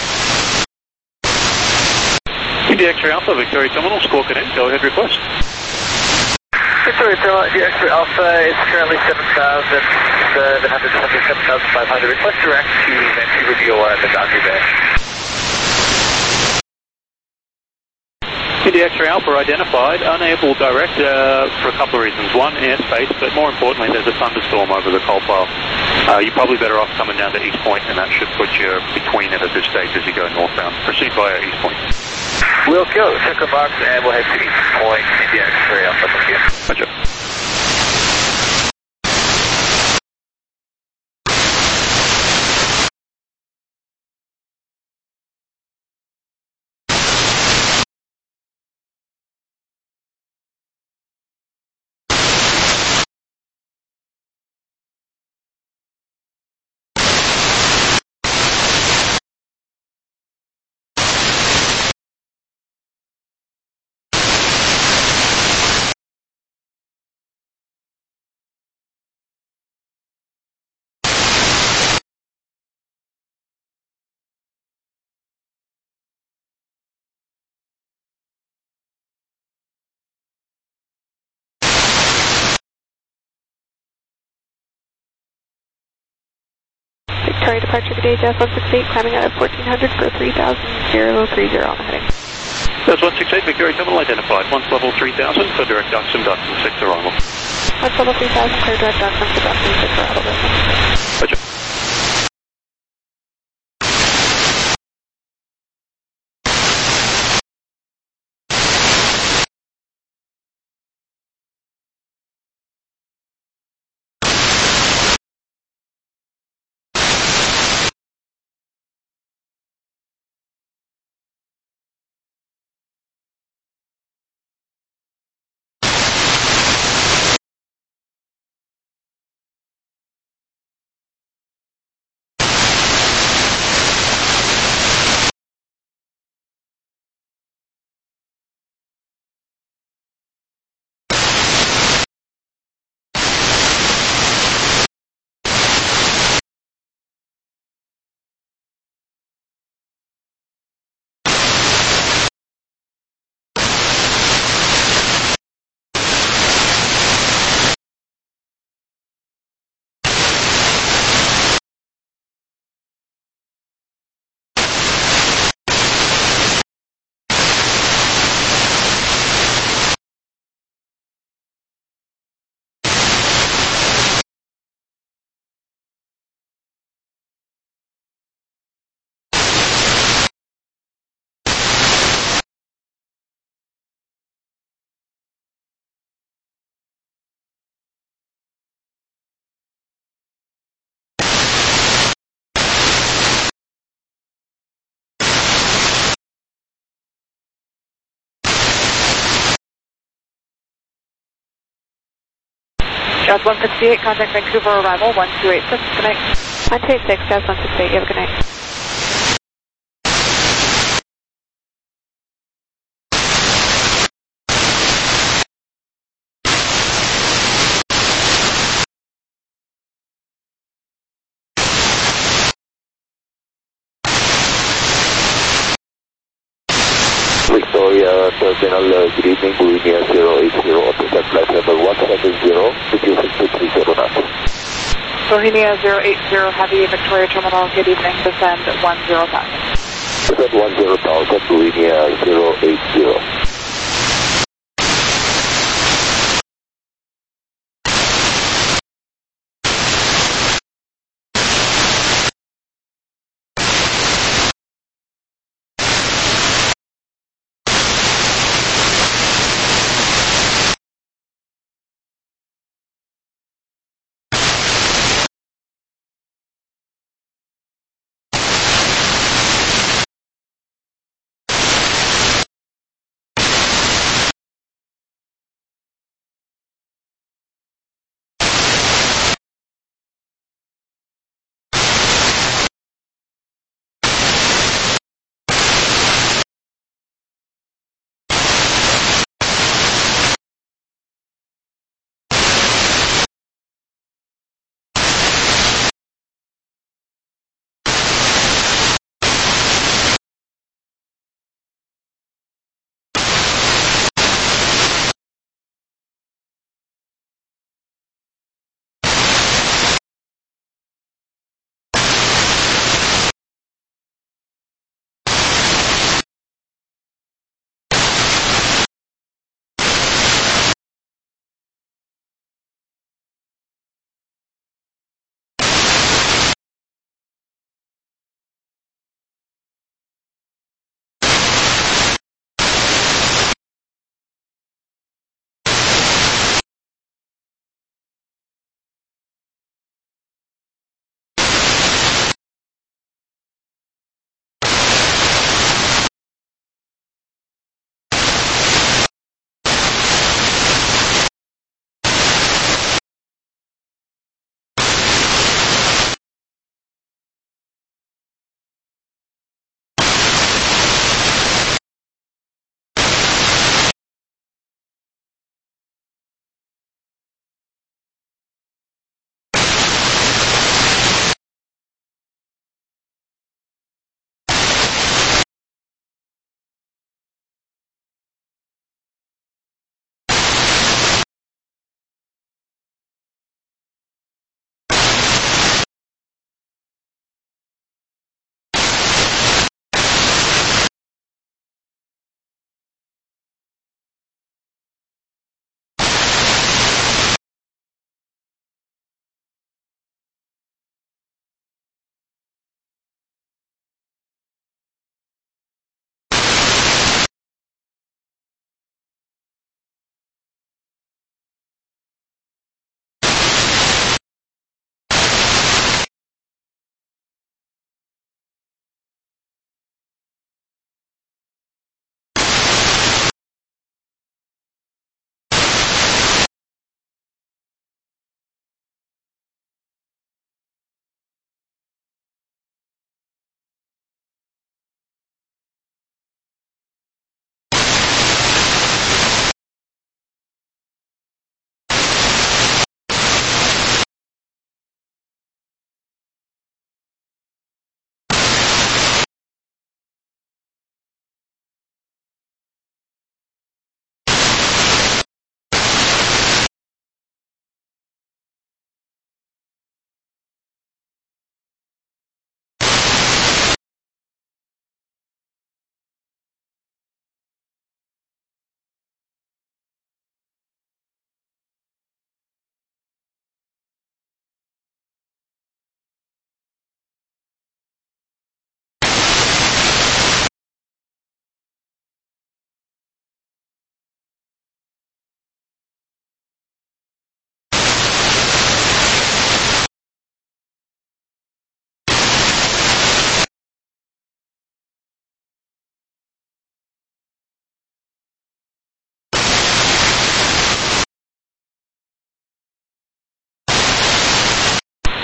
India X-ray Alpha, Victoria Terminal, Squawk Cadet, go ahead, request. Victoria Terminal, India X-ray Alpha, it's currently seven thousand seven hundred, seven thousand five hundred. Request direct to Vancouver D O R at the Boundary Bay. India X-ray Alpha identified, unable direct uh, for a couple of reasons. One, airspace, but more importantly, there's a thunderstorm over the coal pile. Uh, you're probably better off coming down to East Point, and that should put you between it at this stage as you go northbound. Proceed via East Point. We'll go, check the box, and we'll head to East Point, India X-ray Alpha, thank you. Roger. Victoria departure today, Jeff one six eight, climbing out of fourteen hundred for three thousand thirty on the heading. That's one six eight, Victoria Terminal identified. Once level three thousand for direct Duxton, Duxton six arrival. Once level three thousand, clear direct Duxton for Duxton six arrival. Roger. Jazz one sixty-eight, contact Vancouver arrival, one two eight six, good night. one two eight six, Jazz one sixty-eight, you have a good night. Victoria Terminal, uh, good evening, Bolinia zero eight zero, autoset flight level one seven zero, reducing to three zero knots. Bohemia zero eight zero, Heavy, Victoria Terminal, good evening, descend one zero thousand. Descend one zero thousand, Bolinia zero eight zero.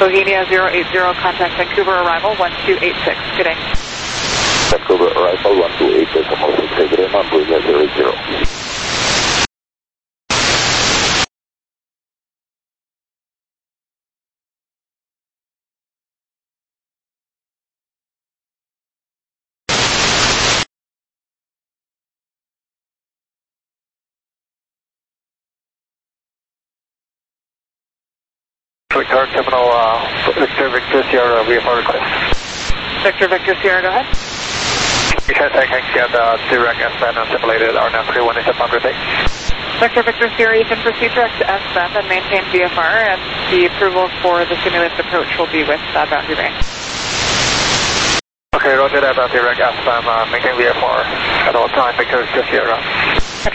Bohemia zero eight zero, contact Vancouver arrival one two eight six. Good day. Vancouver arrival one two eight six, Grema, Bohemia zero eight zero. Victor Terminal, uh, Victor Victor Sierra, V F R request. Victor Victor Sierra, go ahead. You can I can get uh, direct S-band and simulated R nine three one is upon rotate. Victor Victor Sierra, you can proceed direct to S-band and maintain V F R, and the approval for the simulated approach will be with uh, Boundary Bay. Okay, roger that, uh, direct S-band, uh, maintain V F R at all time, Victor Victor Sierra. Okay.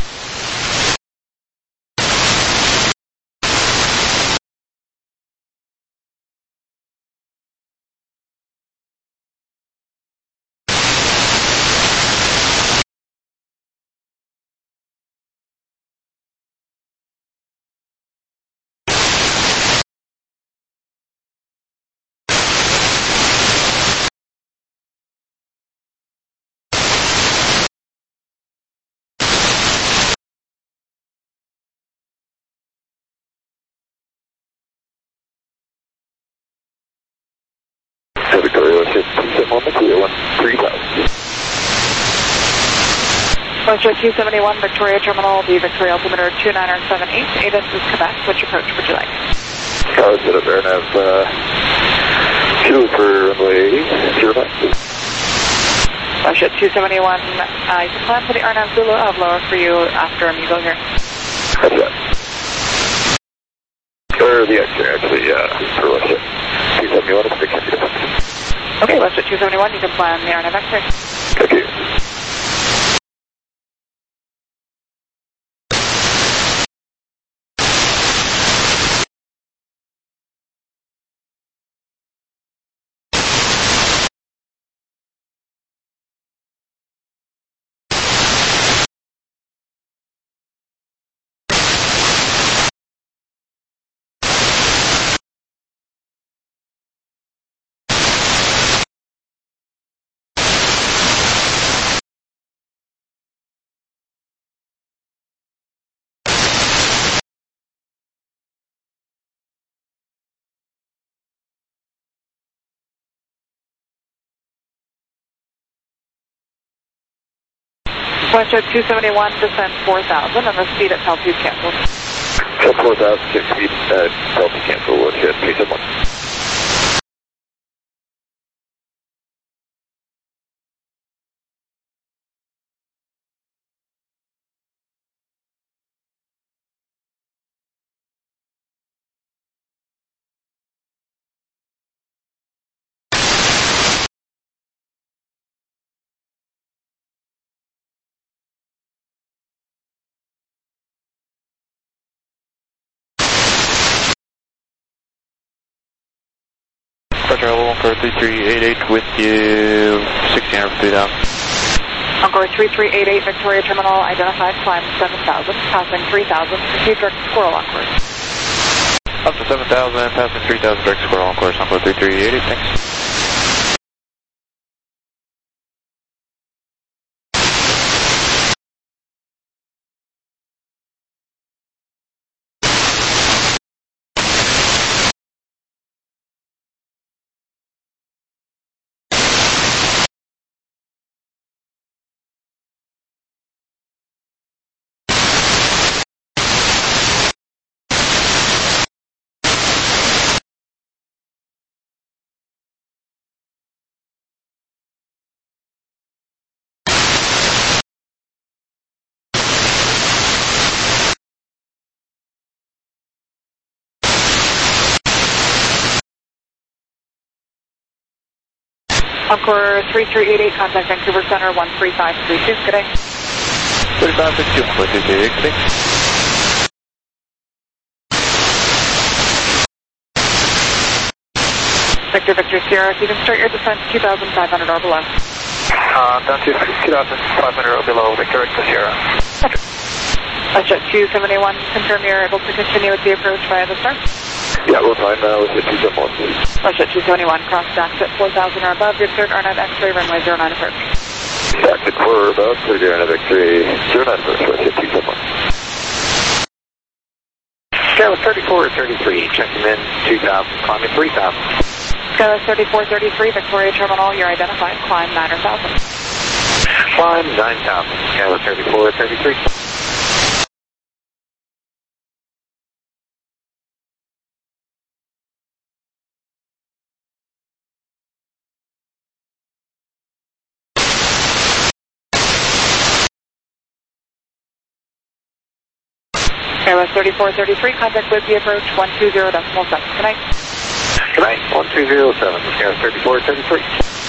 Victoria Ocean, two seven one, Victoria one three thousand. Westjet two seventy-one, Victoria Terminal, the Victoria altimeter two nine seven eight, A D I S is Quebec. Which approach would you like? Cars that up there and have uh, fuel for runway zero nine. Westjet two seventy-one, uh, you can plan for the R nine Zulu. I'll have lower for you after Amigo here. That's that. Or the X-ray, actually, uh, for Westjet two seventy-one, it's six hundred. Okay, Westjet two seventy-one, you can plan the R nine X-ray. Thank you. Westjet two seventy-one, descend four thousand, and the speed at altitude canceled. four thousand, six speed, uh, Delta cancel, Westjet two seventy-one. Roger, Encore three three eight eight with you, sixteen hundred for two thousand. Encore three three eight eight, Victoria Terminal, identified, climb seven thousand, passing three thousand, proceed direct to Squirrel on course. Up to seven thousand, passing three thousand, direct Squirrel on course, Encore three three eight eight, thanks. Encore three three eight eight, contact Vancouver Center one three five three two. Good day. thirty-five fifty-two, Encore three three eight eight, good day. Victor Victor Sierra, if you can start your descent two thousand five hundred or below. Uh, down to two thousand five hundred or below, Victor Victor Sierra. Westjet two seventy-one, confirm you're able to continue with the approach via the start. Yeah, we're fine now with the two seventy-one. Russia two seventy-one, cross stacks at four thousand or above, good clear, R nine X-ray, runway zero nine approach. Stacked at four or above, clear to Aeronav X-ray, zero nine approach, Russia two seventy-one. Skyline thirty-four thirty-three, checking in two thousand, climbing three thousand. Skyline thirty-four thirty-three, Victoria Terminal, you're identified, climb nine thousand. Climb nine thousand, Skyline thirty-four thirty-three. Airbus thirty-four thirty-three, contact with the approach one two zero decimal seven. Good night. Good night, one two zero seven, Skyline thirty-four thirty-three.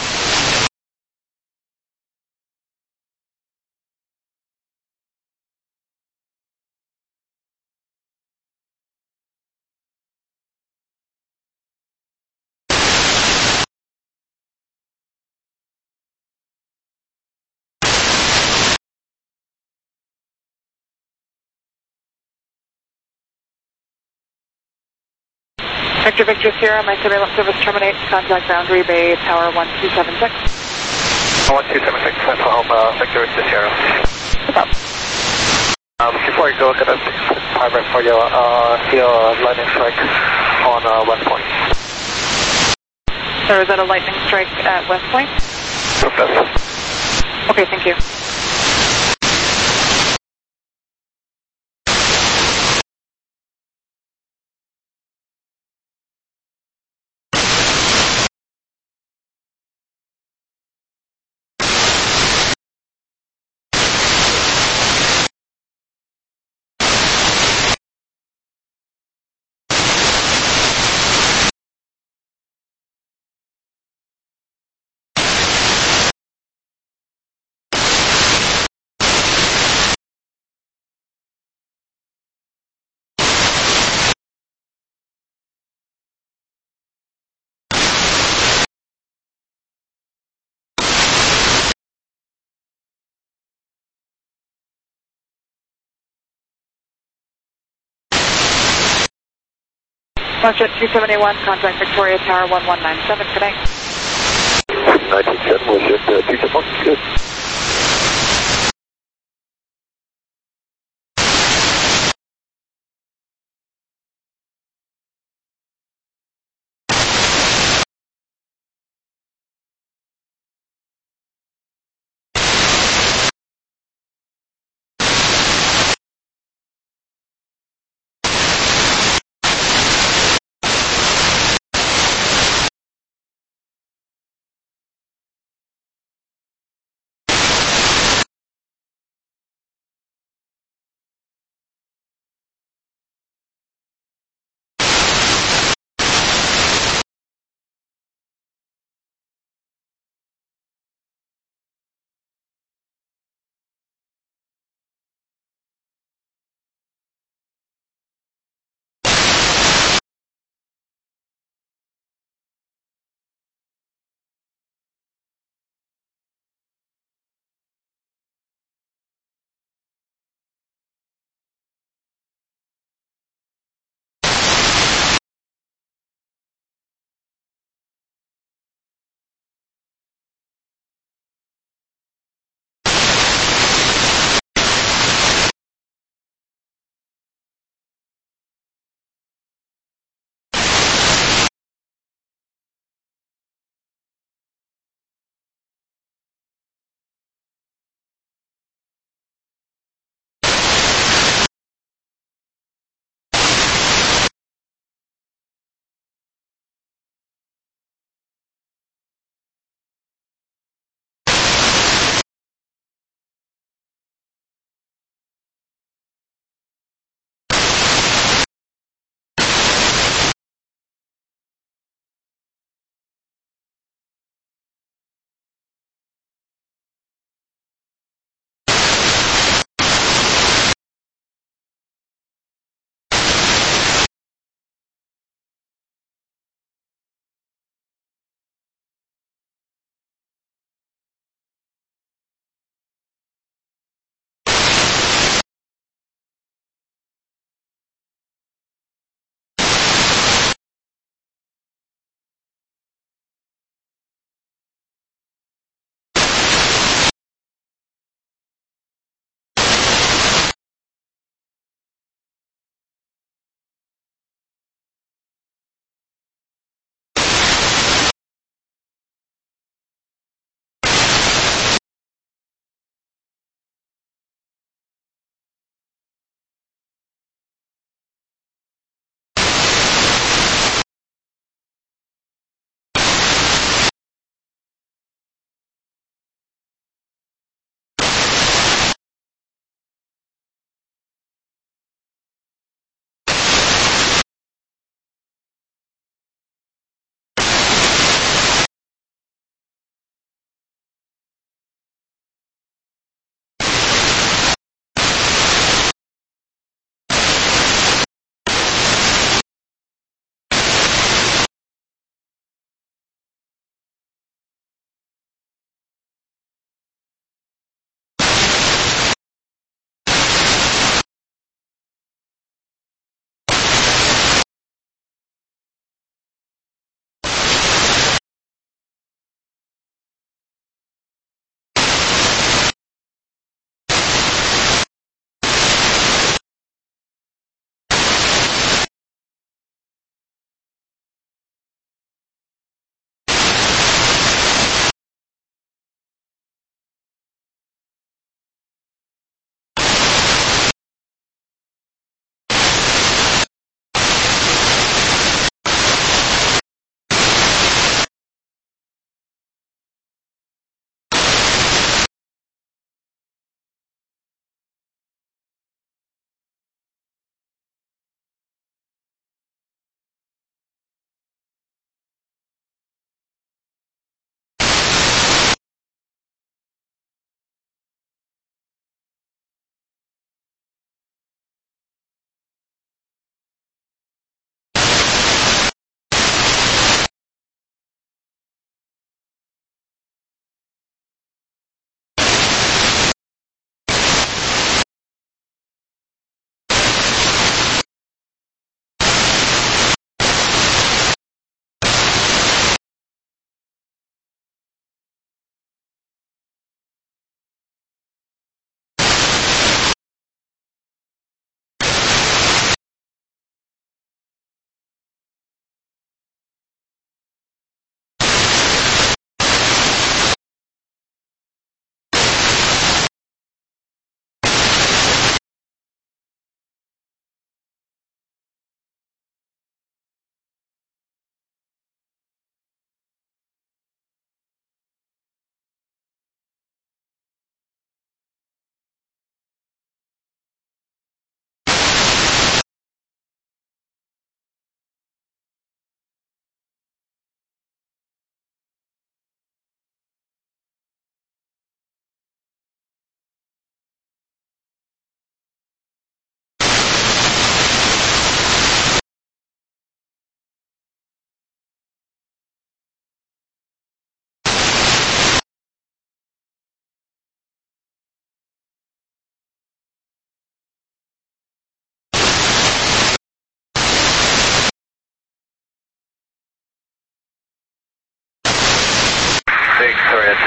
Victor Victor Sierra, my surveillance service terminates, contact Boundary Bay Tower one two seven six. one two seven six, that's home, uh, Victor Victor Sierra. What's up? Um, before you go, get a pilot for your, uh, your lightning strike on, uh, West Point. So is that a lightning strike at West Point? Professor. Okay, thank you. Russia two seventy-one, contact Victoria Tower one one nine seven, good night. nineteen seven, we'll shift uh, two seventy-one, good.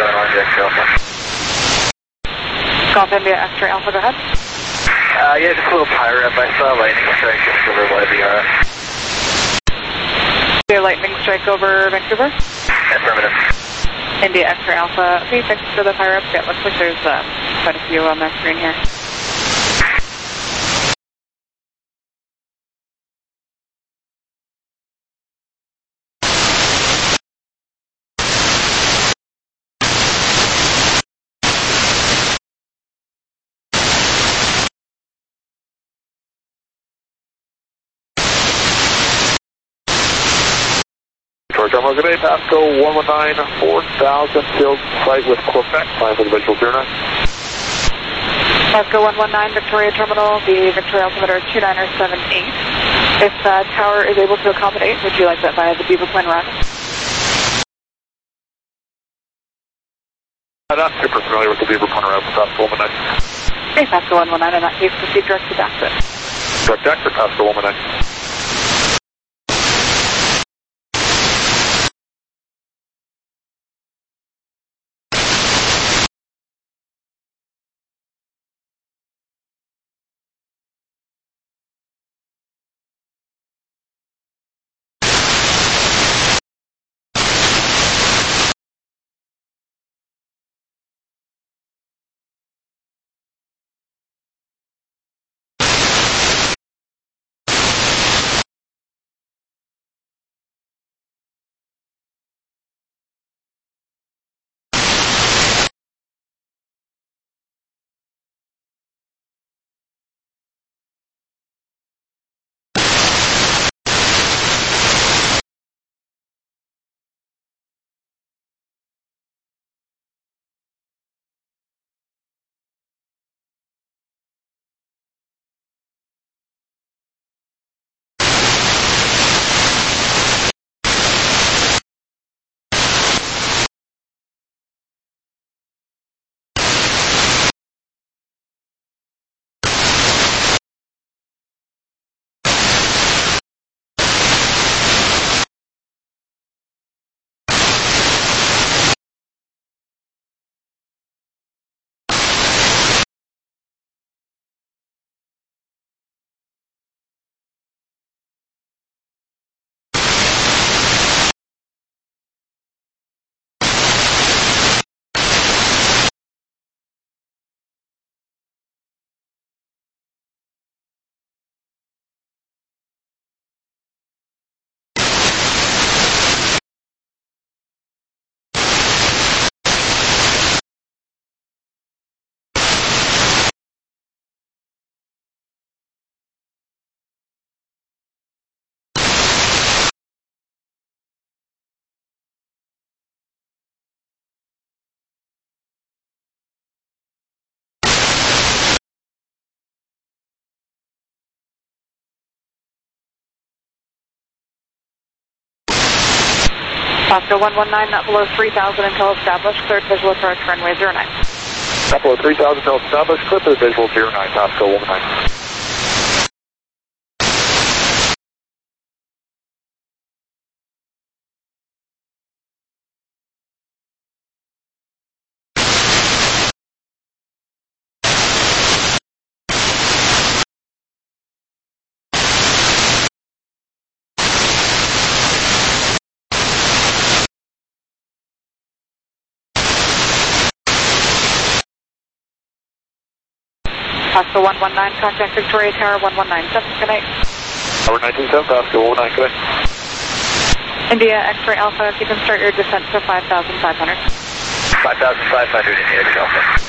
right on, X Ray Alpha. Golf India X-Ray Alpha, go ahead. Uh, yeah, just a little higher up. I saw lightning strike just over Y V R. India lightning strike over Vancouver. Affirmative. India X-Ray Alpha. Okay, thanks for the fire up. Yeah, looks like there's uh, quite a few on that screen here. Terminal, good day, Pasco one one nine, four thousand, field site with Quebec, time for the visual zero nine. Pasco one one nine, Victoria Terminal, the Victoria altimeter two niner seven eight. If uh, tower is able to accommodate, would you like that via the Beaver Plane route? I'm not super familiar with the Beaver Plane route, Pasco one one nine. Okay, Pasco one one nine, in that case, proceed direct to Daxit. Direct Daxit, Pasco one one nine. Pasco one one nine, not below three thousand until established, cleared visual approach runway zero nine. Not below three thousand until established, clear for the visual zero nine, Pasco one one nine. Pasco one one nine, contact Victoria Tower one one nine seven, good night. Tower nineteen seven, Pasco one one nine, good night. India X-Ray Alpha, if you can start your descent to five thousand five hundred. five thousand five hundred, India X-Ray Alpha.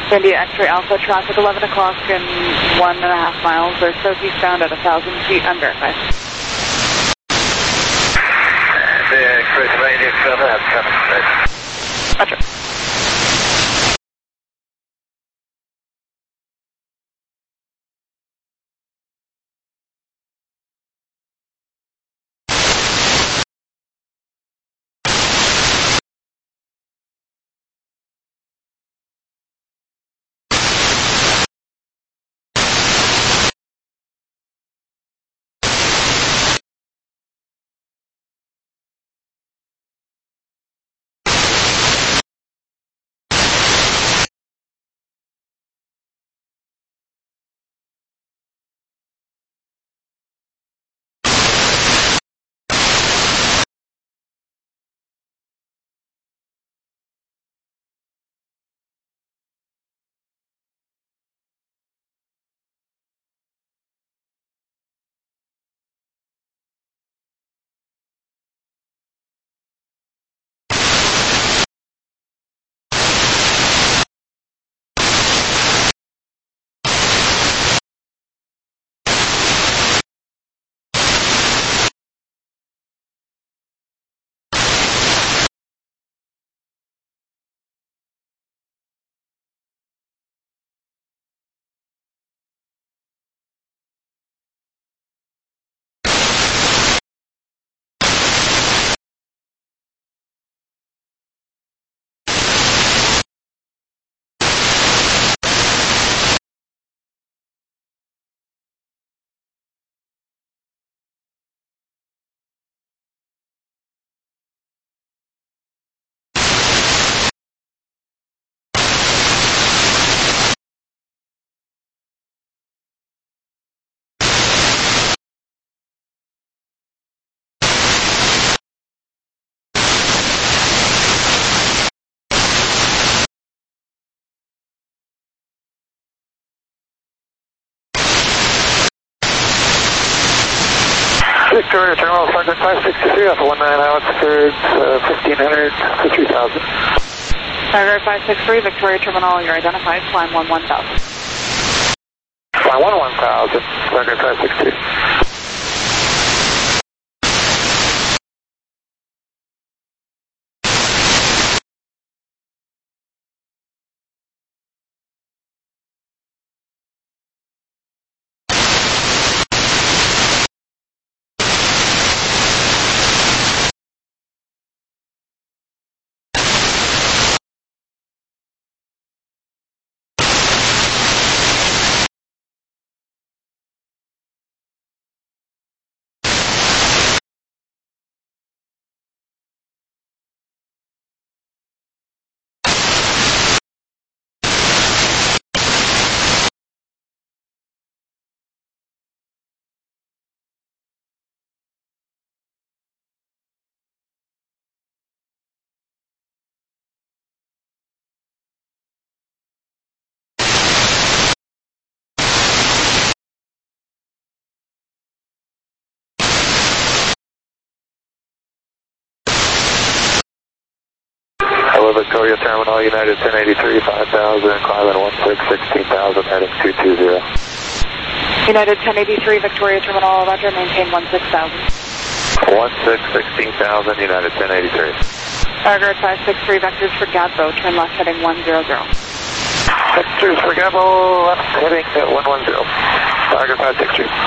India X-ray Alpha, traffic eleven o'clock and one and a half miles, or southeastbound at one thousand feet, unverified. India X-ray to India X-ray, that's coming. Roger. Victoria Terminal, Sergeant five sixty-three, Alpha one nine altitude, uh, fifteen hundred to three thousand. Tiger five six three, Victoria Terminal, you're identified, climb one one thousand. Climb one one thousand, Tiger five six three. Hello, Victoria Terminal, United ten eighty-three, five thousand, climbing one six, sixteen thousand, heading two two zero. United ten eighty-three, Victoria Terminal, roger, maintain one six thousand. one six, sixteen thousand, United ten eighty-three. Tiger five six three, vectors for Gadbo, turn left heading one zero zero. Vectors for Gadbo, left heading at one one zero. Tiger five six three.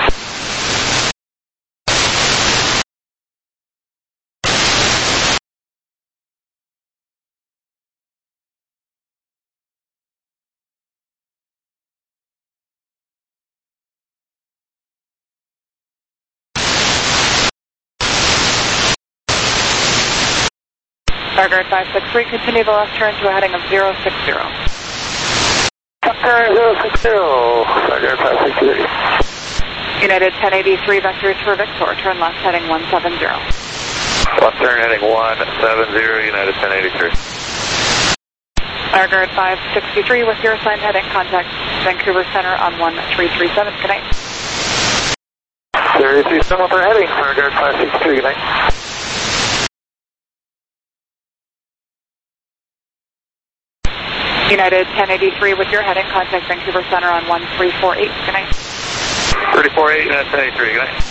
Tiger five six three, continue the left turn to a heading of zero six zero. Tiger zero six zero, Tiger five six three. United ten eighty-three, vectors for Victor, turn left heading one seven zero. Left turn heading one seven zero, United ten eighty-three. Tiger five sixty-three, with your assigned heading, contact Vancouver Center on one three three seven, good night. Seriously, some with our heading, Tiger five sixty-three, good night. United ten eighty-three with your heading, contact Vancouver Center on one three four eight. Good night. three four eight, uh, ten eighty-three, good night.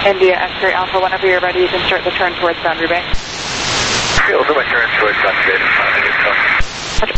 India X-ray Alpha, whenever you're ready, you can start the turn towards Boundary Bay. Okay, over my turn towards Boundary Bay. Roger.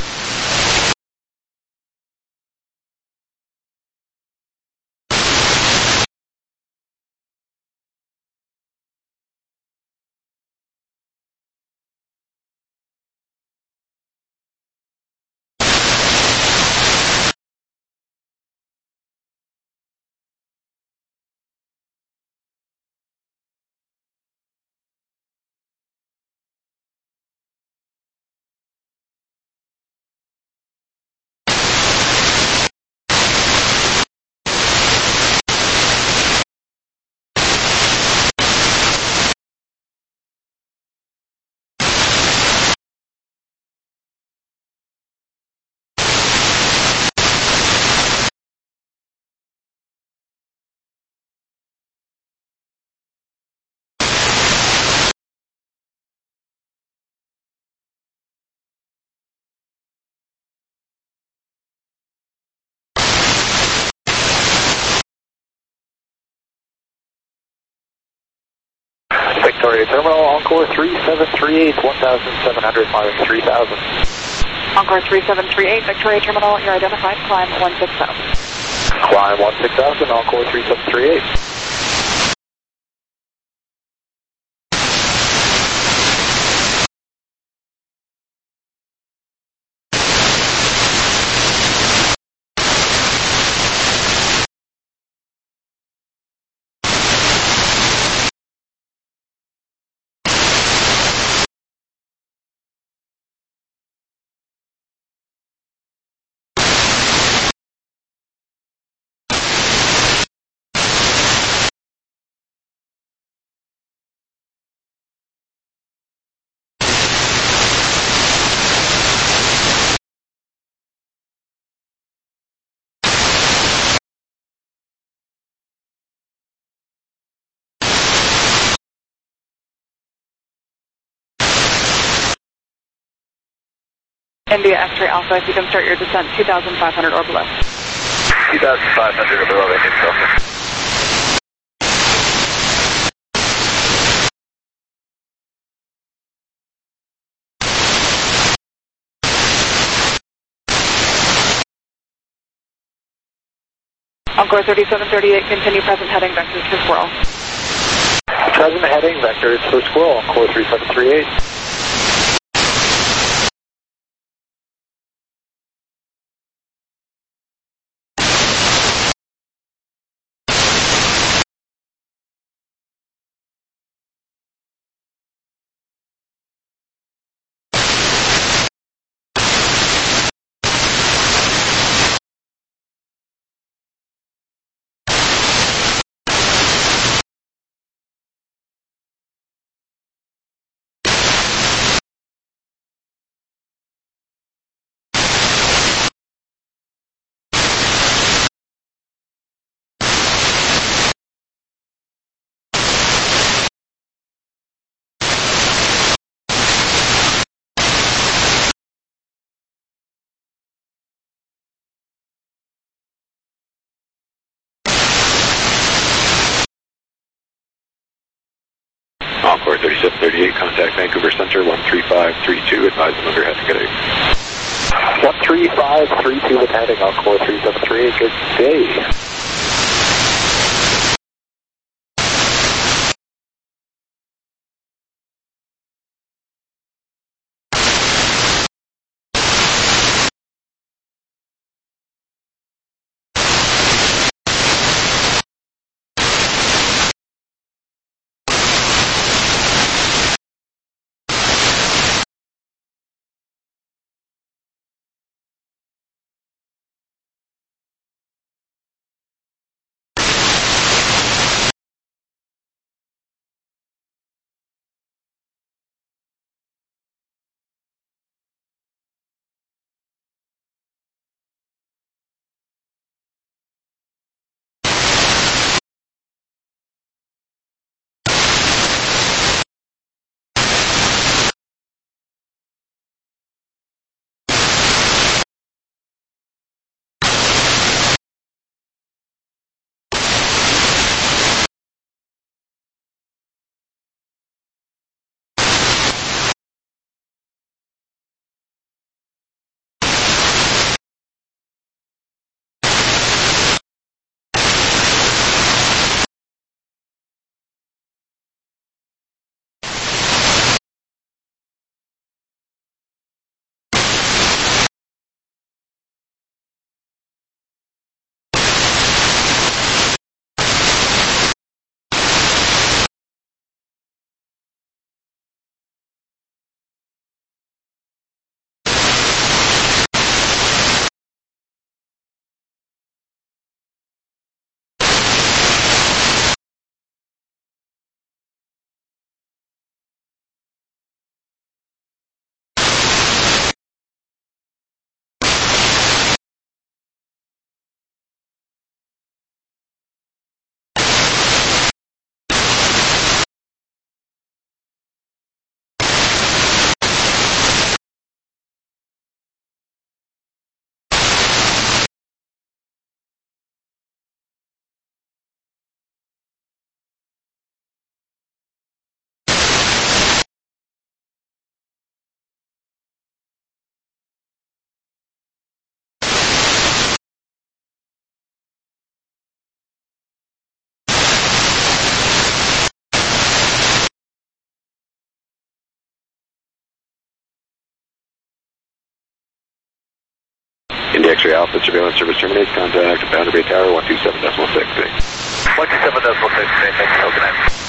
Victoria Terminal, Encore three seven three eight, one thousand seven hundred, miles three thousand. Encore three seven three eight, Victoria Terminal, you're identified, climb one six thousand. Climb one six thousand, Encore three seven three eight. India X-ray Alpha, if you can start your descent two thousand five hundred or below. two thousand five hundred or below, India Alpha. Encore thirty-seven thirty-eight, continue present heading, vectors for Squirrel. Present heading, vectors for Squirrel, Encore three seven three eight. Encore thirty-seven thirty-eight, contact Vancouver Center, one three five three two, advise them under heading. one three five three two with heading, Encore three seven three eight, good day. India X-ray Alpha, surveillance service terminates. Contact Boundary Bay Tower, one two seven point six. one two seven point six, thanks, Falcon nine.